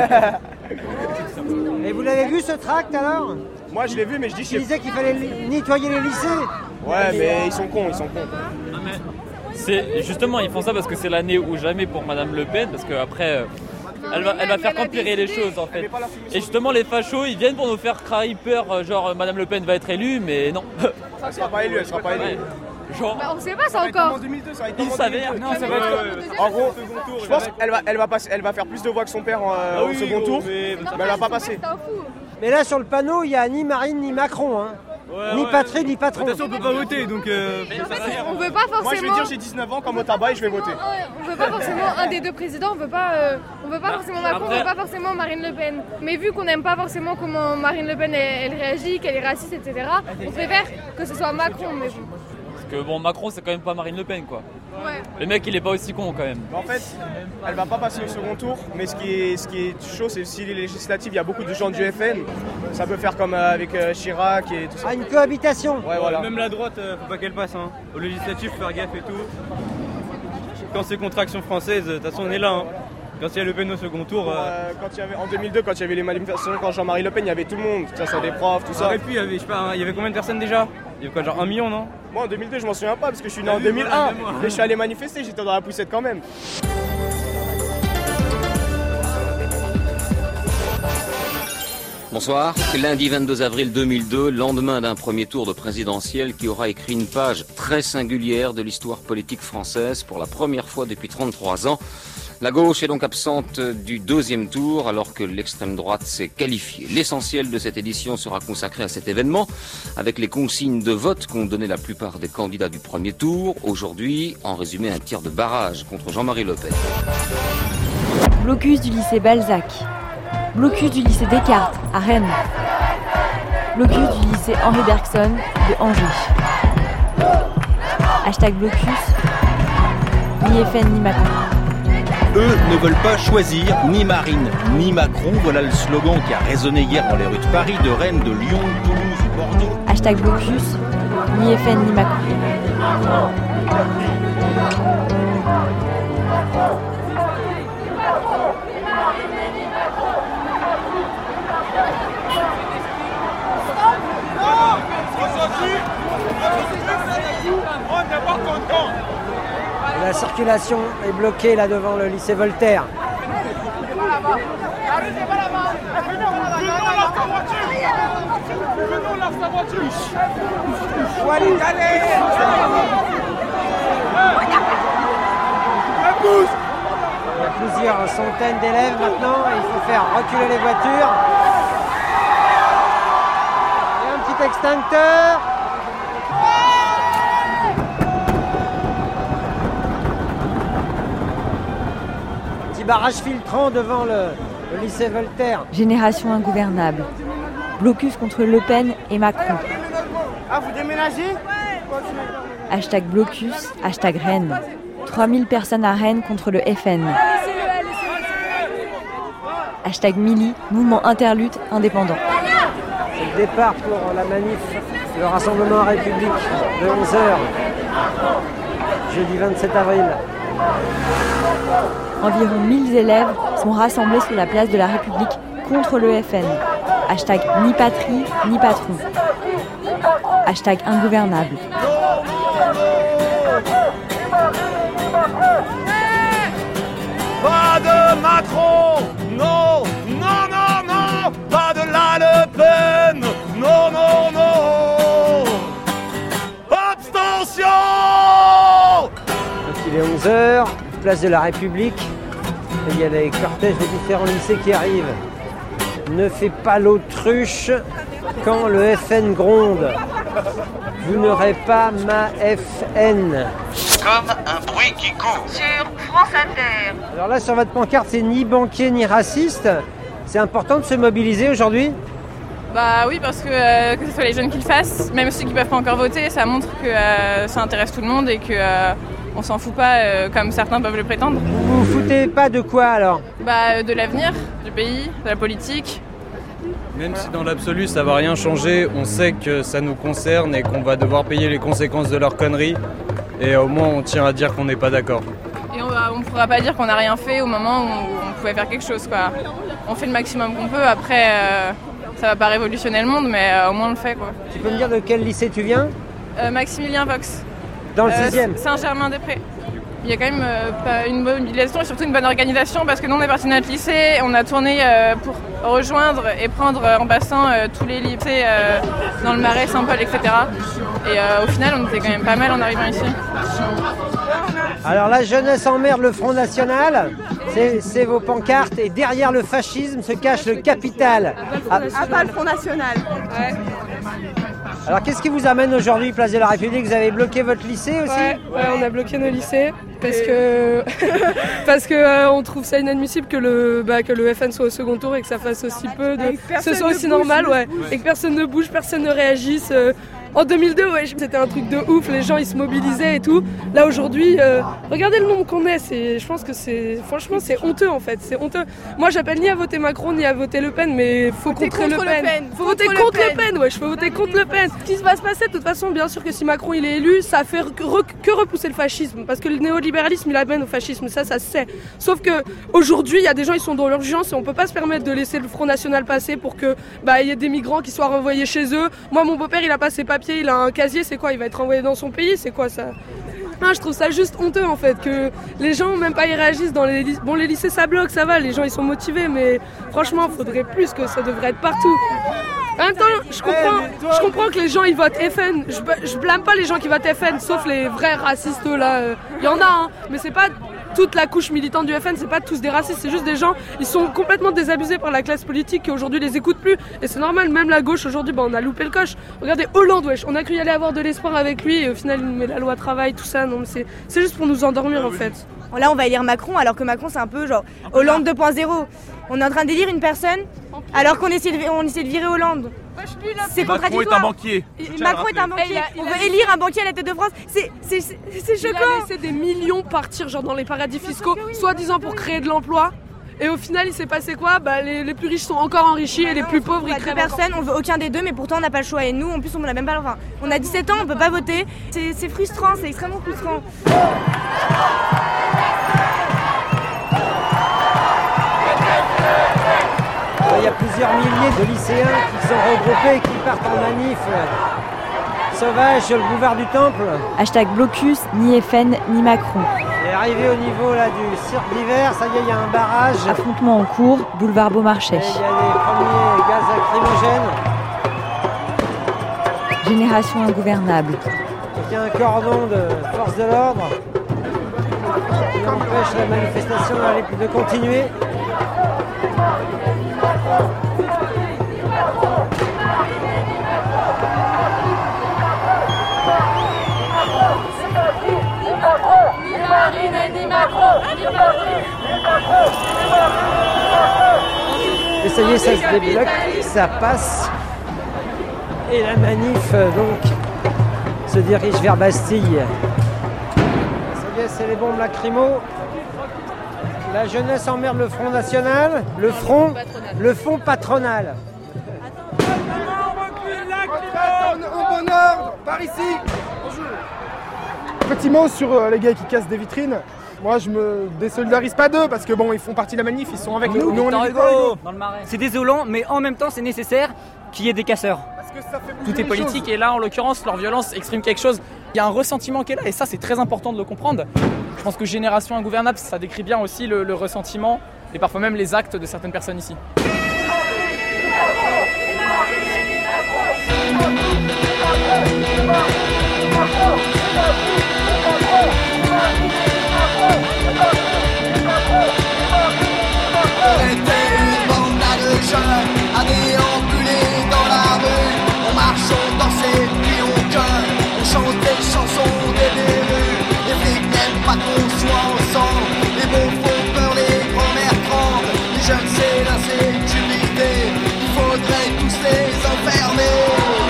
Et vous l'avez vu ce tract alors? Moi, je l'ai vu, mais je dis... Il disait qu'il fallait nettoyer les lycées. Ouais, mais ils sont cons, Justement, ils font ça parce que c'est l'année ou jamais pour Madame Le Pen, parce qu'après, elle va faire qu'empirer les choses en fait. Et justement, les fachos, ils viennent pour nous faire crailler peur, genre Madame Le Pen va être élue, mais non. Elle sera pas élue. Genre... Bah, on sait pas ça encore. En 2002, ça va être Il s'avère. Non, ça va être... En gros, je pense qu'elle va faire plus de voix que son père au second tour, mais elle va pas passer. Mais là, sur le panneau, il n'y a ni Marine ni Macron. Hein. Ni patrie, ni patron. De toute façon, on peut pas voter, donc... On veut pas forcément... Moi, je vais dire, j'ai 19 ans, comme au tabac, et je vais voter. On veut pas forcément un des deux présidents, on veut pas forcément Macron, on veut pas forcément Marine Le Pen. Mais vu qu'on n'aime pas forcément comment Marine Le Pen elle réagit, qu'elle est raciste, etc., on préfère que ce soit Macron. Mais bon. Parce que bon, Macron, c'est quand même pas Marine Le Pen, quoi. Ouais. Le mec, il est pas aussi con, quand même. En fait, elle va pas passer au second tour, mais ce qui est chaud, c'est si les législatives, il y a beaucoup de gens du FN. Ça peut faire comme avec Chirac et tout ça. Ah, une cohabitation. Ouais, voilà. Même la droite, faut pas qu'elle passe. Hein. Aux législatives, faut faire gaffe et tout. Quand c'est contre Action française, de toute façon, on est là. Hein. Quand il y a Le Pen au second tour... en 2002, quand il y avait les manifestations, quand Jean-Marie Le Pen, il y avait tout le monde. Ça, c'est des profs, tout ça. Et puis, il y avait combien de personnes déjà? Il y avait quoi, genre 1 million, non? Moi, en 2002, je m'en souviens pas, parce que je suis né en 2001. Mais je suis allé manifester, j'étais dans la poussette quand même. Bonsoir, c'est lundi 22 avril 2002, lendemain d'un premier tour de présidentiel qui aura écrit une page très singulière de l'histoire politique française pour la première fois depuis 33 ans. La gauche est donc absente du deuxième tour alors que l'extrême droite s'est qualifiée. L'essentiel de cette édition sera consacré à cet événement avec les consignes de vote qu'ont donné la plupart des candidats du premier tour. Aujourd'hui, en résumé, un tir de barrage contre Jean-Marie Le Pen. Blocus du lycée Balzac. Blocus du lycée Descartes à Rennes. Blocus du lycée Henri Bergson de Angers. Hashtag blocus, ni FN ni Macron. Eux ne veulent pas choisir ni Marine ni Macron. Voilà le slogan qui a résonné hier dans les rues de Paris, de Rennes, de Lyon, Toulouse, Bordeaux. Hashtag blocus, ni FN ni Macron. La circulation est bloquée là devant le lycée Voltaire. Il y a plusieurs centaines d'élèves maintenant et il faut faire reculer les voitures. Et un petit extincteur. Barrage filtrant devant le lycée Voltaire. Génération ingouvernable. Blocus contre Le Pen et Macron. Ah, vous déménagez? Hashtag blocus, hashtag Rennes. 3000 personnes à Rennes contre le FN. Hashtag Mili, mouvement interlutte indépendant. C'est le départ pour la manif, le rassemblement République de 11h, jeudi 27 avril. Environ 1000 élèves sont rassemblés sur la place de la République contre le FN. Hashtag ni patrie, ni patron. Hashtag ingouvernable. Pas de Macron, non, non, non, non, pas de la Le Pen, non, non, non. Abstention. Donc il est 11h. Place de la République, et il y a des cortèges de différents lycées qui arrivent. Ne fais pas l'autruche quand le FN gronde. Vous n'aurez pas ma FN. Comme un bruit qui court. Sur France Inter. Alors là, sur votre pancarte, c'est ni banquier ni raciste. C'est important de se mobiliser aujourd'hui? Bah oui, parce que ce soit les jeunes qui le fassent, même ceux qui ne peuvent pas encore voter, ça montre que ça intéresse tout le monde et que on s'en fout pas comme certains peuvent le prétendre. Vous vous foutez pas de quoi alors? Bah de l'avenir du pays, de la politique. Même si dans l'absolu ça va rien changer, on sait que ça nous concerne et qu'on va devoir payer les conséquences de leurs conneries. et au moins on tient à dire qu'on n'est pas d'accord. Et on ne pourra pas dire qu'on n'a rien fait au moment où on pouvait faire quelque chose, quoi. On fait le maximum qu'on peut, après ça va pas révolutionner le monde, mais au moins on le fait, quoi. Tu peux me dire de quel lycée tu viens ? Maximilien Vox. Dans le 6e ? Saint-Germain-des-Prés. Il y a quand même une bonne mobilisation et surtout une bonne organisation parce que nous on est parti de notre lycée, on a tourné pour rejoindre et prendre en passant tous les lycées dans le Marais, Saint-Paul, etc. Et au final on était quand même pas mal en arrivant ici. Alors la jeunesse emmerde le Front National, c'est vos pancartes et derrière le fascisme se cache le capital. À pas le Front National. Ouais. Alors qu'est-ce qui vous amène aujourd'hui, place de la République ? Vous avez bloqué votre lycée aussi ? Ouais, on a bloqué nos lycées parce que on trouve ça inadmissible que le FN soit au second tour et que ça fasse aussi peu ce soit aussi normal, et que personne ne bouge, personne ne réagisse. En 2002, c'était un truc de ouf, les gens ils se mobilisaient et tout. Là aujourd'hui, regardez le nombre qu'on est, je pense que franchement c'est honteux en fait, c'est honteux. Moi j'appelle ni à voter Macron ni à voter Le Pen, mais faut contrer Le Pen. Faut voter contre Le Pen, faut voter contre Le Pen. Ce qui va se passer de toute façon, bien sûr que si Macron il est élu, ça fait que repousser le fascisme, parce que le néolibéralisme il amène au fascisme, ça se sait. Sauf que aujourd'hui il y a des gens, ils sont dans l'urgence et on peut pas se permettre de laisser le Front National passer pour que y ait des migrants qui soient renvoyés chez eux. Moi mon beau-père il a pas ses papiers, il a un casier, c'est quoi ? Il va être renvoyé dans son pays, c'est quoi ça ? Non, je trouve ça juste honteux en fait, que les gens même pas y réagissent dans les lycées. Bon, les lycées ça bloque, ça va, les gens ils sont motivés, mais franchement, faudrait plus, que ça devrait être partout. En même temps, je comprends que les gens ils votent FN. Je blâme pas les gens qui votent FN, sauf les vrais racistes là. Il y en a, mais c'est pas toute la couche militante du FN, c'est pas tous des racistes, c'est juste des gens, ils sont complètement désabusés par la classe politique qui aujourd'hui les écoute plus. Et c'est normal, même la gauche aujourd'hui, on a loupé le coche. Regardez Hollande, on a cru y aller avoir de l'espoir avec lui et au final il nous met la loi travail, tout ça. Non, mais c'est juste pour nous endormir en fait. Là on va élire Macron alors que Macron c'est un peu genre Hollande 2.0. On est en train d'élire une personne alors qu'on essaie de virer Hollande. C'est contradictoire. Macron est un banquier. Macron est un banquier. On veut élire un banquier à la tête de France. C'est choquant. Il a laissé des millions partir genre dans les paradis fiscaux, soi-disant pour créer de l'emploi. Et au final, il s'est passé quoi ? Les plus riches sont encore enrichis et les plus pauvres, ils crèvent. Personne, on veut aucun des deux, mais pourtant on n'a pas le choix. Et nous, en plus, on n'a même pas. Enfin, on a 17 ans, on peut pas voter. C'est frustrant, c'est extrêmement frustrant. Il y a plusieurs milliers de lycéens qui sont regroupés et qui partent en manif sauvage sur le boulevard du Temple. #blocus, ni FN, ni Macron. Et arrivé au niveau là, du cirque d'hiver, ça y est, il y a un barrage. Affrontement en cours, boulevard Beaumarchais. Et il y a les premiers gaz lacrymogènes. Génération ingouvernable. Il y a un cordon de force de l'ordre qui empêche la manifestation de continuer. Et ça y est, ça se débloque, ça passe. Et la manif donc se dirige vers Bastille. Ça y est, c'est les bombes lacrymo. La jeunesse emmerde le Front National, le Front patronal. En bon ordre, par ici. Bonjour. Petit mot sur les gars qui cassent des vitrines. Moi, je me désolidarise pas d'eux parce que bon, ils font partie de la manif, ils sont avec nous. Nous, on est dans le Marais. C'est désolant, mais en même temps, c'est nécessaire qu'il y ait des casseurs. Parce que ça fait tout est politique choses. Et là, en l'occurrence, leur violence exprime quelque chose. Il y a un ressentiment qui est là et ça, c'est très important de le comprendre. Je pense que Génération Ingouvernable, ça décrit bien aussi le ressentiment et parfois même les actes de certaines personnes ici. On était une bande de jeunes à déambuler dans la rue. On marche, on dansait, puis on gueule. On chante des chansons des rues. Les flics n'aiment pas qu'on soit ensemble. Les bons font peur, les grands-mères tremblent. Les jeunes, c'est l'insécurité. Il faudrait tous les enfermer.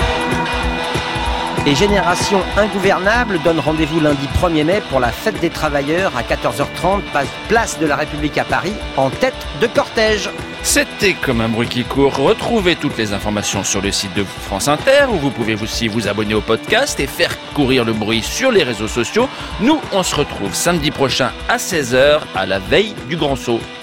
Et Génération Ingouvernable donne rendez-vous lundi 1er mai pour la fête des travailleurs à 14h30, place de la République à Paris, en tête de cortège. C'était Comme un bruit qui court. Retrouvez toutes les informations sur le site de France Inter, où vous pouvez aussi vous abonner au podcast et faire courir le bruit sur les réseaux sociaux. Nous, on se retrouve samedi prochain à 16h, à la veille du Grand Saut.